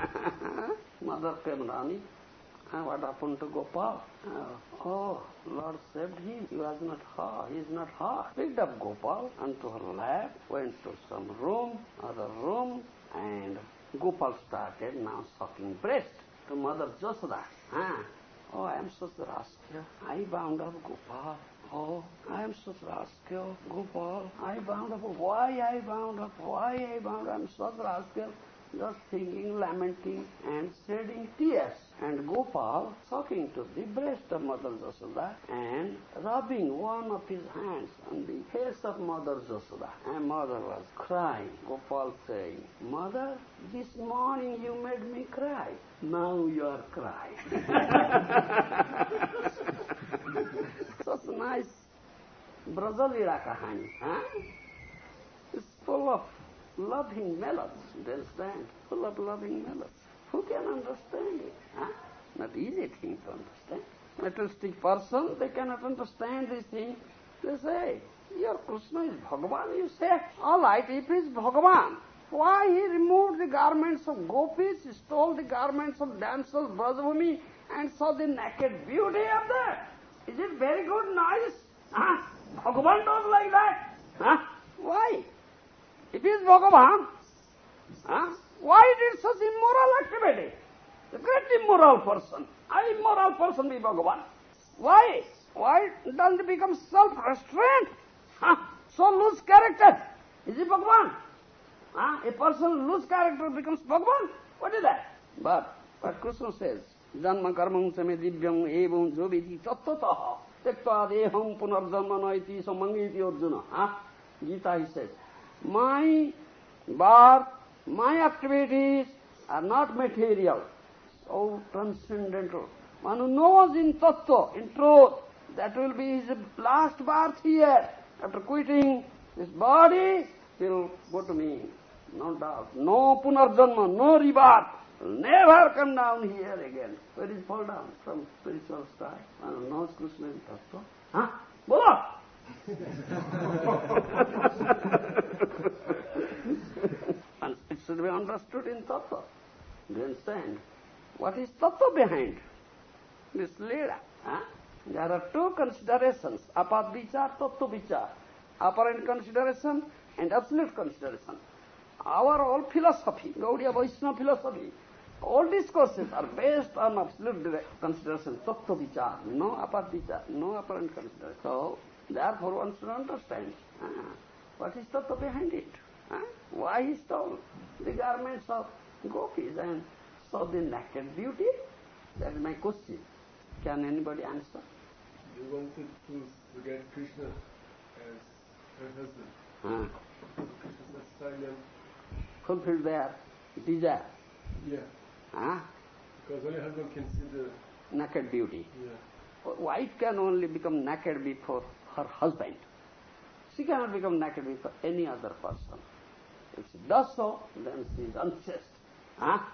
Mother came running. What happened to Gopal? Oh, Lord saved him. He is not hurt. Picked up Gopal onto her lap, went to some other room, and Gopal started now sucking breast to Mother Jashoda. Oh, I am such a rascal. I bound up Gopal. Oh, I am such a rascal. Gopal, I bound up. Why I bound up? I am such a rascal. Just thinking, lamenting, and shedding tears. And Gopal talking to the breast of Mother Jashoda and rubbing one of his hands on the face of Mother Jashoda. And Mother was crying. Gopal saying, Mother, this morning you made me cry. Now you are crying. Such nice Brajalila kahani. It's full of loving melodies, do you understand? Full of loving melodies. Who can understand it? Not easy thing to understand. Materialistic person, they cannot understand these things. They say, your Krishna is Bhagavan. You say, all right, if he is Bhagavan, why he removed the garments of gopis, stole the garments of damsels, Brajabhumi, and saw the naked beauty of that? Is it very good, nice? Bhagavan does like that? Why? is Bhagavan? Why it is such immoral activity? A great immoral person. An immoral person be Bhagavan. Why? Why doesn't it become self-restraint? So loose character. Is it Bhagavan? A person loose character becomes Bhagavan? What is that? But what Krishna says, Janma karmam same divyam evam joviti tattataha tekta deham punarjanma naiti samangiti arjuna. Gita he says, my birth, my activities are not material, so transcendental. One who knows in tattva, in truth, that will be his last birth here. After quitting this body, he will go to me, no doubt. No punarjanma, no rebirth. Will never come down here again. Where is fall down? From spiritual sky. One who knows Krishna in tattva. Bolo! And it should be understood in tattva. Do you understand? What is tattva behind this lila? There are two considerations, apad vichar, tattva vichar, apparent consideration and absolute consideration. Our whole philosophy, Gaudiya Vaishnava philosophy, all discourses are based on absolute consideration, tattva vichar, no apad vichar, no apparent consideration. So, therefore one should understand what is tattva behind it. Why he stole the garments of gopis and saw the naked beauty? That is my question. Can anybody answer? They wanted to get Krishna as her husband. Krishna's silent. Fulfill their desire. Yeah. Because only husband can see the naked beauty. Yeah. Wife can only become naked before her husband. She cannot become naked before any other person. If she does so, then she is unchaste.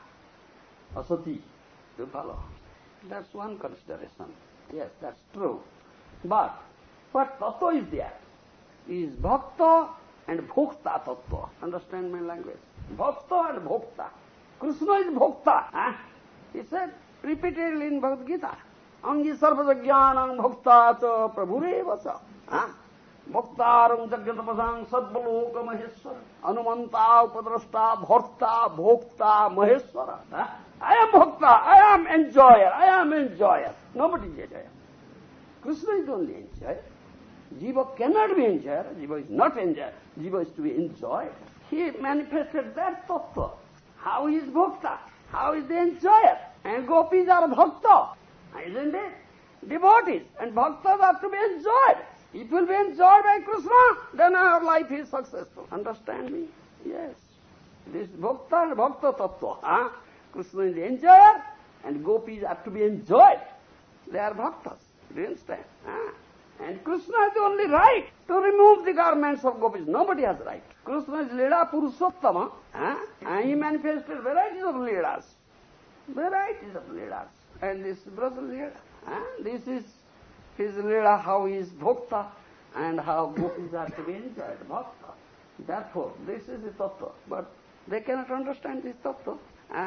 Asati, you follow? That's one consideration. Yes, that's true. But what tattva is there? Is bhakta and bhokta tattva. Understand my language? Bhakta and bhokta. Krishna is bhokta. He said repeatedly in Bhagavad Gita, Angi sarvajagyanam bhokta cha prabhureva cha. Bhoktaram jagyatapasang sadbaloka maheshwara. Anumanta upadrashta bhorta bhokta maheshwara. I am bhokta, I am enjoyer, I am enjoyer. Nobody is enjoyer. Krishna is only enjoyer. Jiva cannot be enjoyer. Jiva is not enjoyer. Jiva is to be enjoyed. He manifested that tattva. How is bhokta? How is the enjoyer? And gopis are bhakta. Isn't it? Devotees. And bhaktas are to be enjoyed. If will be enjoyed by Krishna, then our life is successful. Understand me? Yes. This bhakta and bhakta tattva. Krishna is the enjoyer and gopis are to be enjoyed. They are bhaktas. Do you understand? And Krishna has the only right to remove the garments of gopis. Nobody has right. Krishna is Lila Purushottama. And he manifested varieties of Leelas. Varieties of Leelas. And this brother Leela. This is his Leela, how he is bhakta and how gopis are to be enjoyed. Bhakta. Therefore, this is the tattva. But they cannot understand this tattva.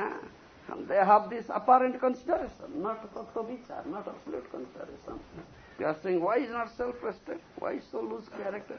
They have this apparent consideration, not tattva vichar, not absolute consideration. They are saying, why is not self-restraint? Why so loose character?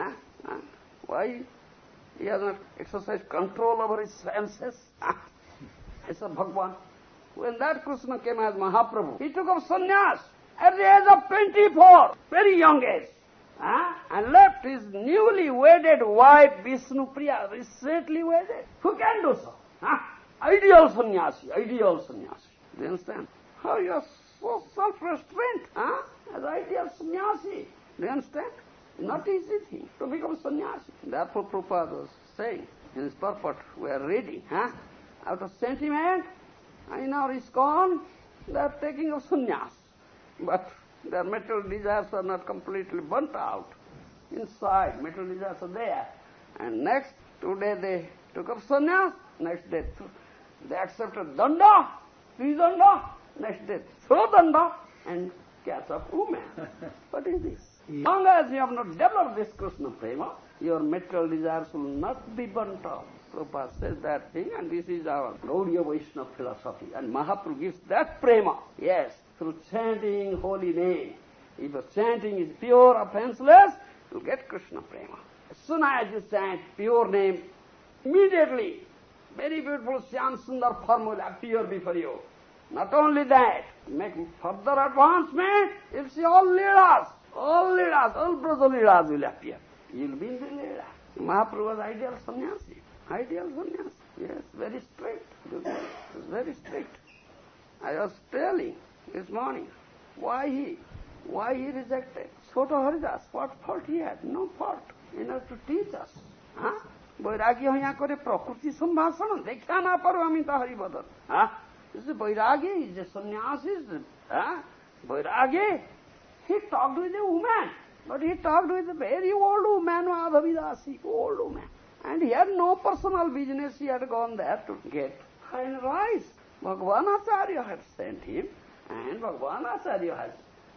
Why he has not exercised control over his senses? It's a Bhagwan. When that Krishna came as Mahaprabhu, he took up sannyas at the age of 24, very young age, and left his newly wedded wife Vishnupriya, recently wedded. Who can do so? Ideal sannyasi, ideal sannyasi. Do you understand? How you are so self-restraint, as ideal sannyasi. Do you understand? Not easy thing to become sannyasi. Therefore Prabhupada was saying in his purport, we are ready, out of sentiment, in our ISKCON, they are taking of sannyas. But their material desires are not completely burnt out. Inside, material desires are there. And next, today they took up sannyas, next day they accepted danda, tridanda, next day throw danda and catch up woman. What is this? As long as you have not developed this Krishna prema, your material desires will not be burnt out. Prabhupada says that thing, and this is our Gaudiya Vaishnava philosophy. And Mahaprabhu gives that prema, yes, through chanting holy name. If your chanting is pure, offenseless, you'll get Krishna prema. As soon as you chant pure name, Immediately, very beautiful Shyam Sundar form will appear before you. Not only that, make further advancement, you'll see all Leelas, all Braja Leelas will appear. You'll be in the Leela. Mahaprabhu was ideal sannyasi. Ideal sannyasi. Yes, very strict. Very strict. I was telling this morning, why he rejected Chota Haridas. What fault he had? No fault. Enough to teach us. Vairagya hoya kore prakriti sambhashana. Dekhya na paru amita haribadhan. This is Vairagya, he is a sannyasi. Vairagya, he talked with a woman. But he talked with a very old woman, Madhavidasi, old woman. And he had no personal business, he had gone there to get fine rice. Bhagavan Acharya had sent him, and Bhagavan Acharya has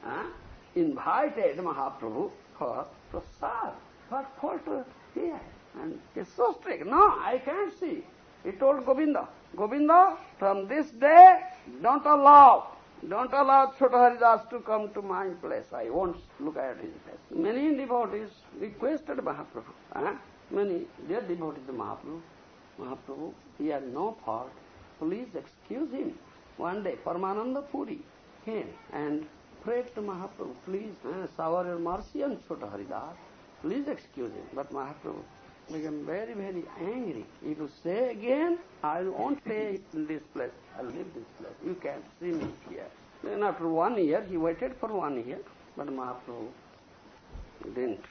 invited Mahaprabhu for prasad. What fault he had? And he's so strict. No, I can't see. He told Govinda, Govinda, from this day, don't allow Chota Haridas to come to my place. I won't look at his place. Many devotees requested Mahaprabhu. Many dear devotees of Mahaprabhu. Mahaprabhu, he had no fault. Please excuse him. One day, Paramananda Puri came and prayed to Mahaprabhu, please shower your mercy on Chota Haridas. Please excuse him. But Mahaprabhu became very, very angry. If you say again, I won't stay in this place. I'll leave this place. You can't see me here. Then after 1 year, he waited for 1 year, but Mahaprabhu didn't,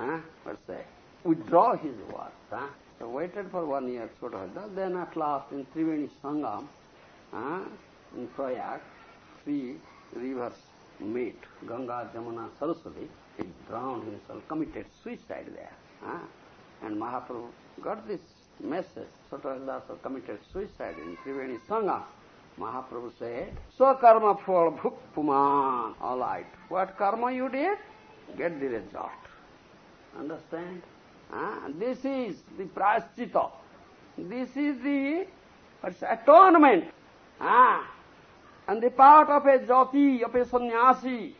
withdraw his words. So waited for 1 year, Chota Haridas. Then at last, in Triveni Sangam, in Prayag, 3 rivers meet, Ganga, Jamuna, Saraswati. He drowned himself, committed suicide there. And Mahaprabhu got this message. Chota Haridas committed suicide in Triveni Sangam. Mahaprabhu said, So karma phal bhuk puman. All right. What karma you did? Get the result. Understand? This is the prashchita. This is the atonement. And the part of a jati, of a sannyasi.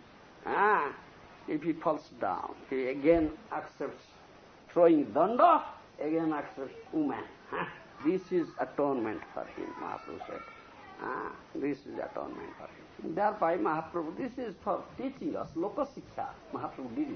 If he falls down, he again accepts throwing danda, again accepts woman. This is atonement for him, Mahaprabhu said. This is atonement for him. Thereby Mahaprabhu, this is for teaching us, loka siksha. Mahaprabhu did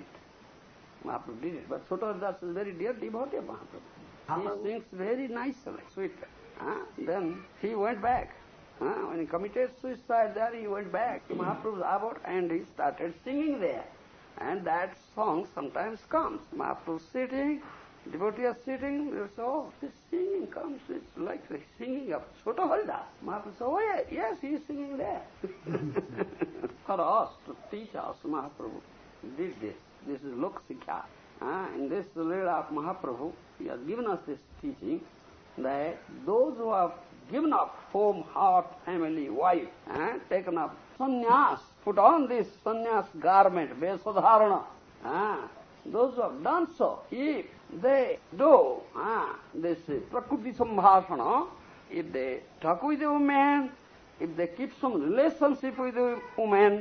it. But Chota Haridas is very dear devotee of Mahaprabhu. He sings very nicely, sweetly. Then he went back. When he committed suicide there, he went back to Mahaprabhu's abode and he started singing there. And that song sometimes comes. Mahaprabhu sitting, devotee are sitting, they say, oh, this singing comes, it's like the singing of Chota Haridas. Mahaprabhu says, oh yes, he is singing there. For us, to teach us, Mahaprabhu did this. This is Lok Sikha. In this Leela of Mahaprabhu, he has given us this teaching that those who have given up home, heart, family, wife, taken up sannyas, put on this sannyas garment, Vesadharana, those who have done so, if they do this prakriti sambhashana, if they talk with a woman, if they keep some relationship with a woman,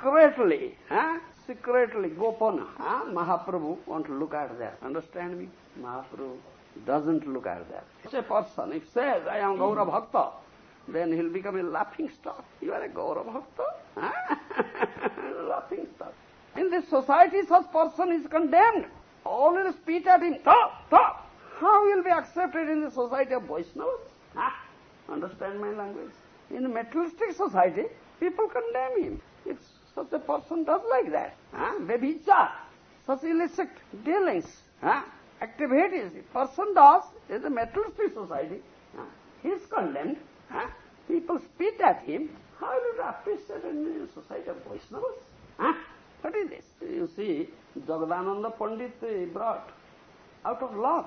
secretly, gopana, Mahaprabhu won't look at that. Understand me? Mahaprabhu doesn't look at that. If a person, if says, I am Gaura Bhakta, then he'll become a laughing stock. You are a Gaura Bhakta? Laughing stock. In this society, such person is condemned. All will spit at him. Stop! How will be accepted in the society of Vaishnavas? Understand my language? In a materialistic society, people condemn him. If such a person does like that, Vebhicha, such illicit dealings, activities, a person does, in a materialistic society, he is condemned. People spit at him. How will you appreciate in the society of Vaishnavas? What is this? You see, Jagadananda Pandit brought out of love,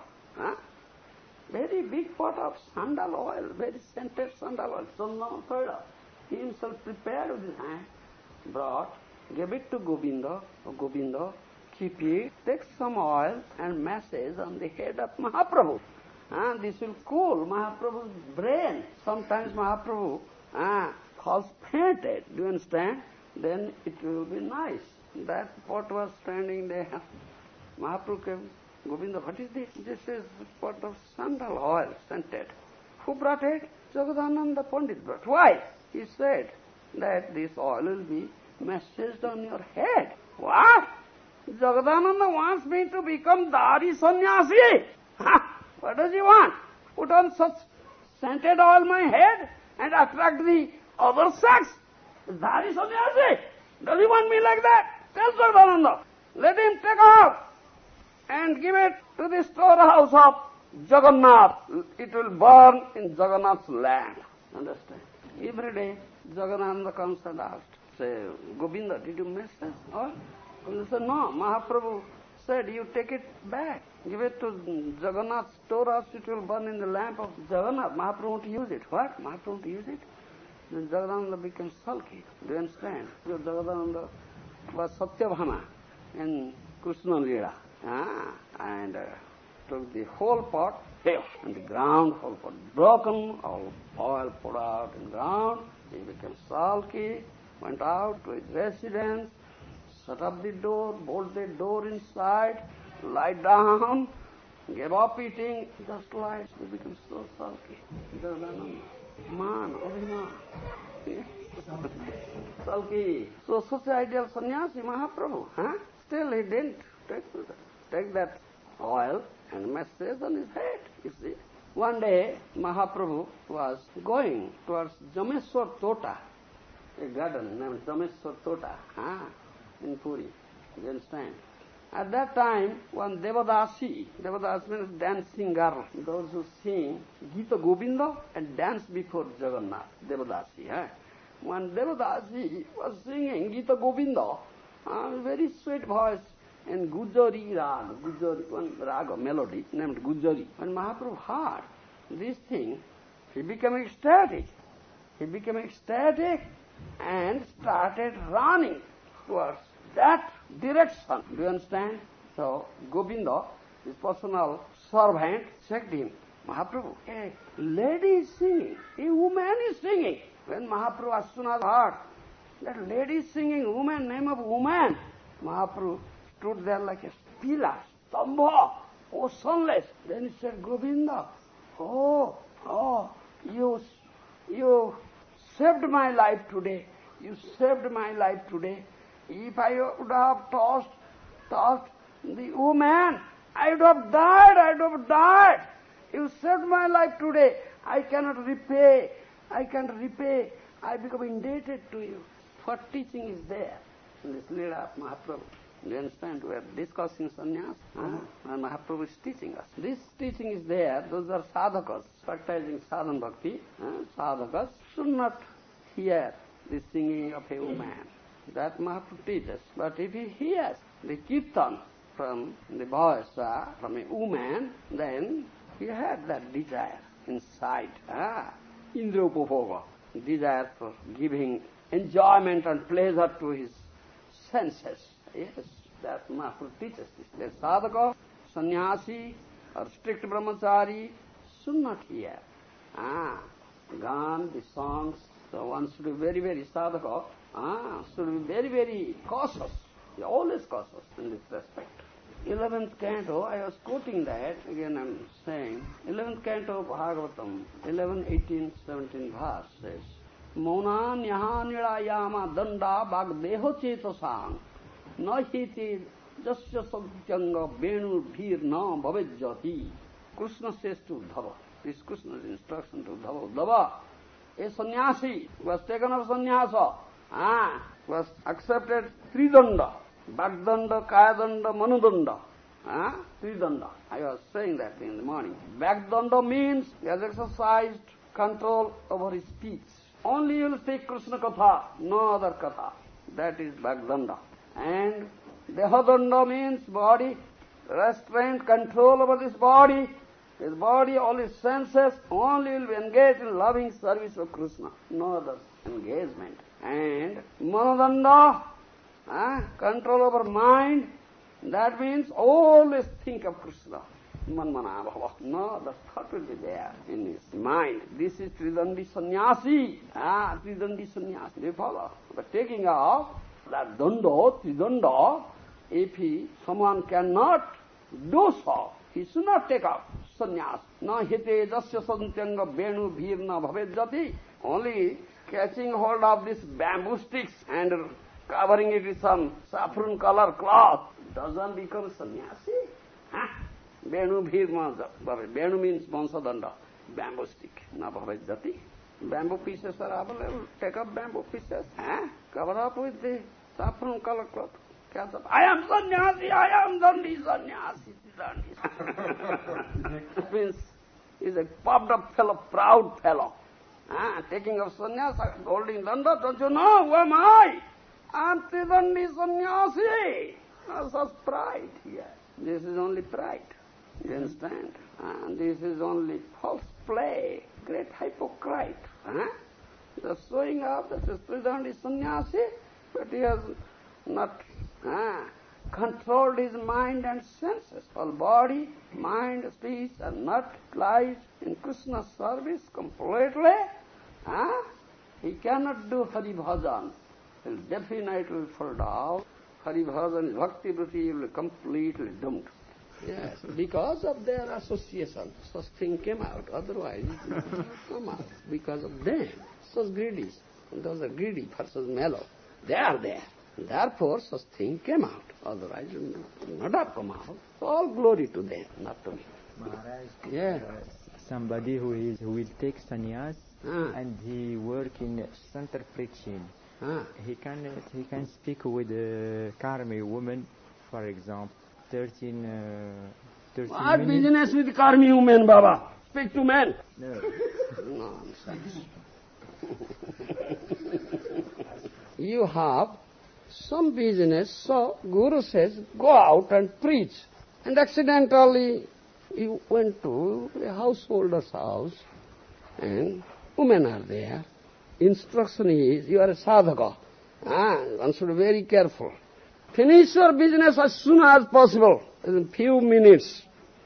very big pot of sandal oil, very scented sandal oil, Chandana Taila. He himself prepared with his hand, brought, gave it to Govinda. Oh, Govinda, keep it, take some oil and massage on the head of Mahaprabhu. This will cool Mahaprabhu's brain. Sometimes Mahaprabhu falls fainted, do you understand? Then it will be nice. That pot was standing there. Mahaprabhu came, Govinda, what is this? This is pot of sandal oil, scented. Who brought it? Jagadananda Pandit brought. Why? He said that this oil will be massaged on your head. What? Jagadananda wants me to become Dari Sannyasi. What does he want? Put on such scented oil on my head and attract the other sex? Dari Sannyasi? Does he want me like that? Tell Jagadananda. Let him take off and give it to the storehouse of Jagannath. It will burn in Jagannath's land. Understand? Every day Jagannatha comes and asks, say, Govinda, did you miss this oil? Govinda said, no, Mahaprabhu said, you take it back. Give it to Jagannath's storehouse, it will burn in the lamp of Jagannath. Mahaprabhu won't use it. What? Mahaprabhu won't use it? Then Jagadananda became sulky. Do you understand? Because Jagadananda was Satyabhama in Krishna Leela. And took the whole pot, fell on the ground, whole pot broken, all oil poured out in the ground. He became sulky, went out to his residence, shut up the door, bolted the door inside, lied down, gave up eating, just lied. He became so sulky. Man, Abhiman. Sulky. So such ideal sannyasi, Mahaprabhu. Still he didn't take that oil and massage on his head, you see. One day, Mahaprabhu was going towards Jameswar Tota, a garden named Jameswar Tota, in Puri. You understand? At that time, one Devadasi means dancing girl, those who sing Gita Govinda and dance before Jagannath, Devadasi. One Devadasi was singing Gita Govinda, very sweet voice, in Gujari Raga, one raga, melody named Gujari. When Mahaprabhu heard this thing, he became ecstatic. And started running towards that direction. Do you understand? So Govinda, his personal servant, checked him. Mahaprabhu, a lady is singing, a woman is singing. When Mahaprabhu as soon as heard that lady is singing, woman, name of woman, Mahaprabhu stood there like a pillar, stambha, motionless. Then he said, Govinda, you saved my life today. You saved my life today. If I would have tossed the woman, I would have died. You saved my life today. I cannot repay. I become indebted to you. What teaching is there in this Leela of Mahaprabhu? Do you understand? We are discussing sannyas, and Mahaprabhu is teaching us. This teaching is there. Those are sadhakas, practicing sadhana bhakti. Sadhakas should not hear the singing of a woman. That Mahaprabhu teaches. But if he hears the kirtan from the voice from a woman, then he had that desire inside. Indra upabhoga, desire for giving enjoyment and pleasure to his senses. Yes, that Mahaprabhu teaches this. The sadhaka, sannyasi, or strict brahmachari should not hear. Gan, the songs. So one should be very, very sadhaka, should be very, very cautious. Always cautious in this respect. 11th canto, I was quoting that, again I am saying, 11th canto of Bhagavatam, 11, 18, 17 verse says, Mona nyaha nilayama danda bhagdeho chetosang na hiti jasya satyanga venu bhir na bhavajyati. Krishna says to Uddhava, this Krishna's instruction to Uddhava, Uddhava, a sannyasi was taken of sannyasa, was accepted tridanda, Bhagdanda, Kayadanda, Manudanda. Tridanda. I was saying that in the morning. Bhagdanda means he has exercised control over his speech. Only you will speak Krishna Katha, no other Katha. That is Bhagdanda. And Dehadanda means body, restraint, control over this body. His body, all his senses, only will be engaged in loving service of Krishna. No other engagement. And Manudanda, control over mind, that means always think of Krishna. Manmana bhava. No, the thought will be there in his mind. This is Tridandi Sannyasi. Tridandi Sannyasi. Do you follow? But taking off that danda, Tridanda, if someone cannot do so. He should not take up sannyas. Na hite jasya santyanga venu bhirna bhavedjati. Only catching hold of these bamboo sticks and covering it with some saffron color cloth doesn't become sannyasi. Venu bhirna bhavedjati. Venu means mansadanda, bamboo stick, na bhavedjati. Bamboo pieces are available. Take up bamboo pieces, cover up with the saffron color cloth. Catch up. I am sannyasi, I am dandi sannyasi. Means he's a puffed up fellow, proud fellow. Taking up sannyas, holding danda, don't you know, who am I? I am Tridandi sannyasi. Such pride here. This is only pride. You understand? And this is only false play. Great hypocrite. Just showing up that is Tridandi sannyasi, but he has not controlled his mind and senses. All body, mind, speech are not lies in Krishna's service completely. He cannot do Hari Bhajan. He will definitely fall down. Hari Bhajan, Bhakti Vritti will be completely doomed. Yes, because of their association, such thing came out. Otherwise, it would not come out. Because of them, such greedy. Those are greedy versus mellow. They are there. Therefore, such thing came out. Otherwise, it would not have come out. All glory to them, not to me. Maharaj, Yeah. Somebody who will take sannyas and he work in center preaching. He can speak with a Karmi woman, for example, 13 What minutes. business with Karmi women, Baba? Speak to men. No. Nonsense. You have some business, so Guru says, go out and preach. And accidentally you went to a householder's house and women are there. Instruction is, you are a sadhaka. One should be very careful. Finish your business as soon as possible, in few minutes.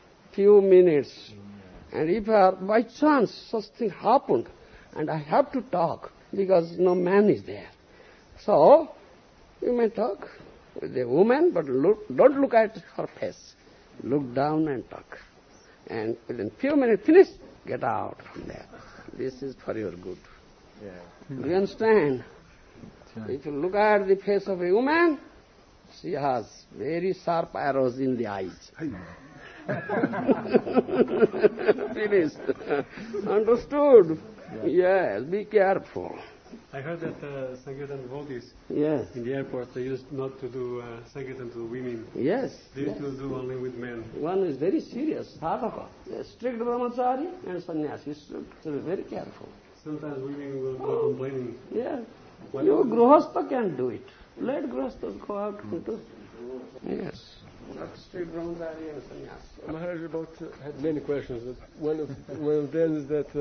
And if by chance such thing happened, and I have to talk, because no man is there. So, you may talk with the woman, but don't look at her face. Look down and talk. And within few minutes, finish, get out from there. This is for your good. Yeah. Do you understand? If you look at the face of a woman, she has very sharp arrows in the eyes. Finished. Understood? Yes, be careful. I heard that Sankirtan devotees Yes. in the airport, they used not to do Sankirtan to women. Yes. They used to do only with men. One is very serious, sadhaka. A strict brahmachari and sannyasi. So be very careful. Sometimes women will go complaining. Yeah. You grihastha can do it. Let grihasthas go out and do it. Yes. Not strict brahmachari and sannyasi. Maharaj had many questions. But one of them is that,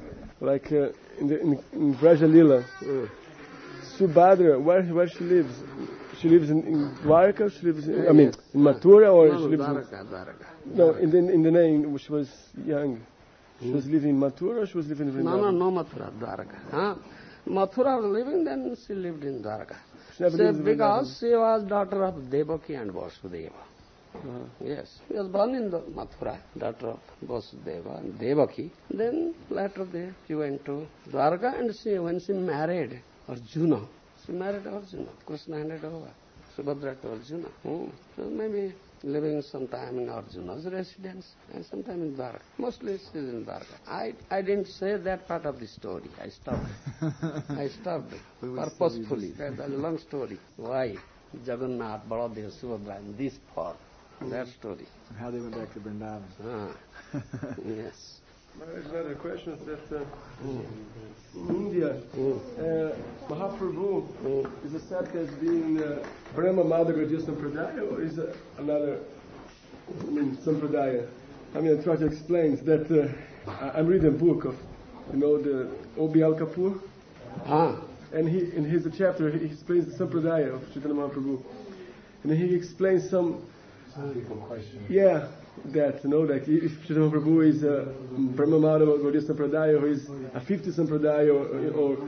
in Brajalila, Subhadra, where she lives? She lives in Dwarka. She lives in Mathura, or she lives Dwarka. No, in the name when she was young. She was living in Mathura. Or she was living in Vrindavan. No, Mathura, Dwarka. Mathura was living, then she lived in Dwarka. She never lived in Because she was daughter of Devaki and Vasudeva. Uh-huh. Yes, she was born in the Mathura, daughter of Vasudeva and Devaki. Then later she went to Dwarka, and when she married Arjuna, Krishna handed over Subhadra to Arjuna. So maybe living sometime in Arjuna's residence and sometime in Dwarka. Mostly she is in Dwarka. I didn't say that part of the story. I stopped purposefully. That's a long story. Why Jagannath, Baladev, Subhadra in this part. That story. And how they went back to Vrindavan. Yes. There's another question that in India, Mahaprabhu is accepted as being Brahma Madhava Sampradaya, or is another Sampradaya? I try to explain that I'm reading a book of, the O.B.L. Kapoor, and he in his chapter he explains the Sampradaya of Chaitanya Mahaprabhu, and he explains some. Yeah, that if Chaitanya Prabhu is Brahma Madhava Gaudiya Sampradaya, or is a 50th Sampradaya, or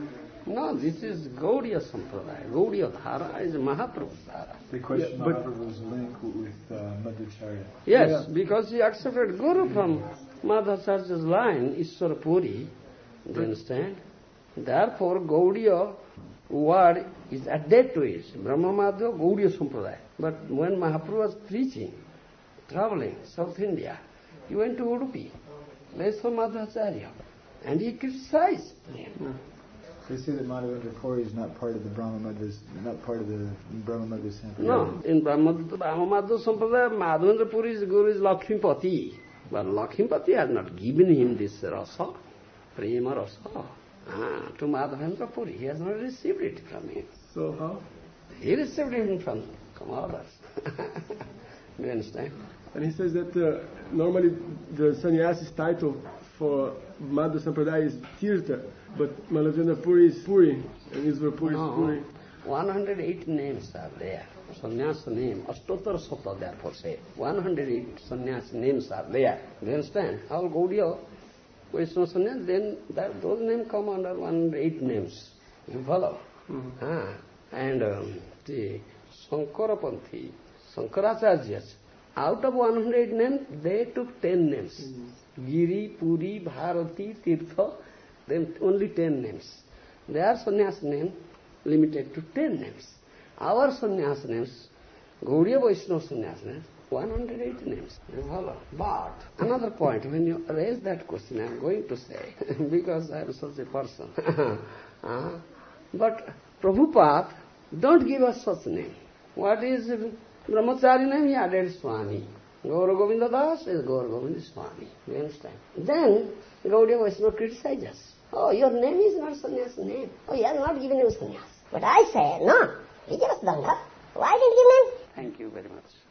No, this is Gaudiya Sampradaya. Gaudiya Dhara is Mahaprabhu's Dhara. The question Mahaprabhu's link with Madhacharya. Yes, because he accepted Guru from Madhacharya's line, Ishwara Puri. Do you understand? Therefore, Gaudiya word is added to it. Brahma Madhava, Gaudiya Sampradaya. But when Mahaprabhu was preaching, traveling South India, he went to Udupi, place for Madhacharya, and he criticized him. They say that Madhava Puri is not part of the Brahma Madhva, not part of the Brahma Madhva Sampradaya. No, in Brahma Madhva Sampradaya, Madhavendra Puri's Guru is Lakshmipati. But Lakshmipati has not given him this rasa, prema rasa. To Madhavendra Puri, he has not received it from him. So how? He received it from others. Do you understand? And he says that normally the sannyasi's title for Madhva Sampradaya is Tirtha, but Madhavendra Puri is Puri, and Ishwara Puri is Puri. 108 names are there. Sannyasa name, Ashtottara Sota therefore say. 108 sannyasa names are there. Do you understand? All Gaudiya, Vaishnava sannyasa, then those names come under 108 names. You follow? And the Sankarapanthi, Shankaracharyas, out of 108 names, they took 10 names. Giri, Puri, Bharati, Tirtha, then only 10 names. Their sannyas name limited to 10 names. Our sannyas names, Gaudiya Vaishnava sannyas names, 108 names. You follow? But another point, when you raise that question, I am going to say, because I am such a person. But Prabhupada don't give us such name. What is Brahmachari name? He added Swami. Gaura Govinda Das is Gaura Govinda Swami. You understand? Then Gaudiya Vaishnava criticizes us. Oh, your name is not sannyas name. Oh, he has not given you sannyas. But I say, no, he gave us danda. Why didn't he give name? Thank you very much.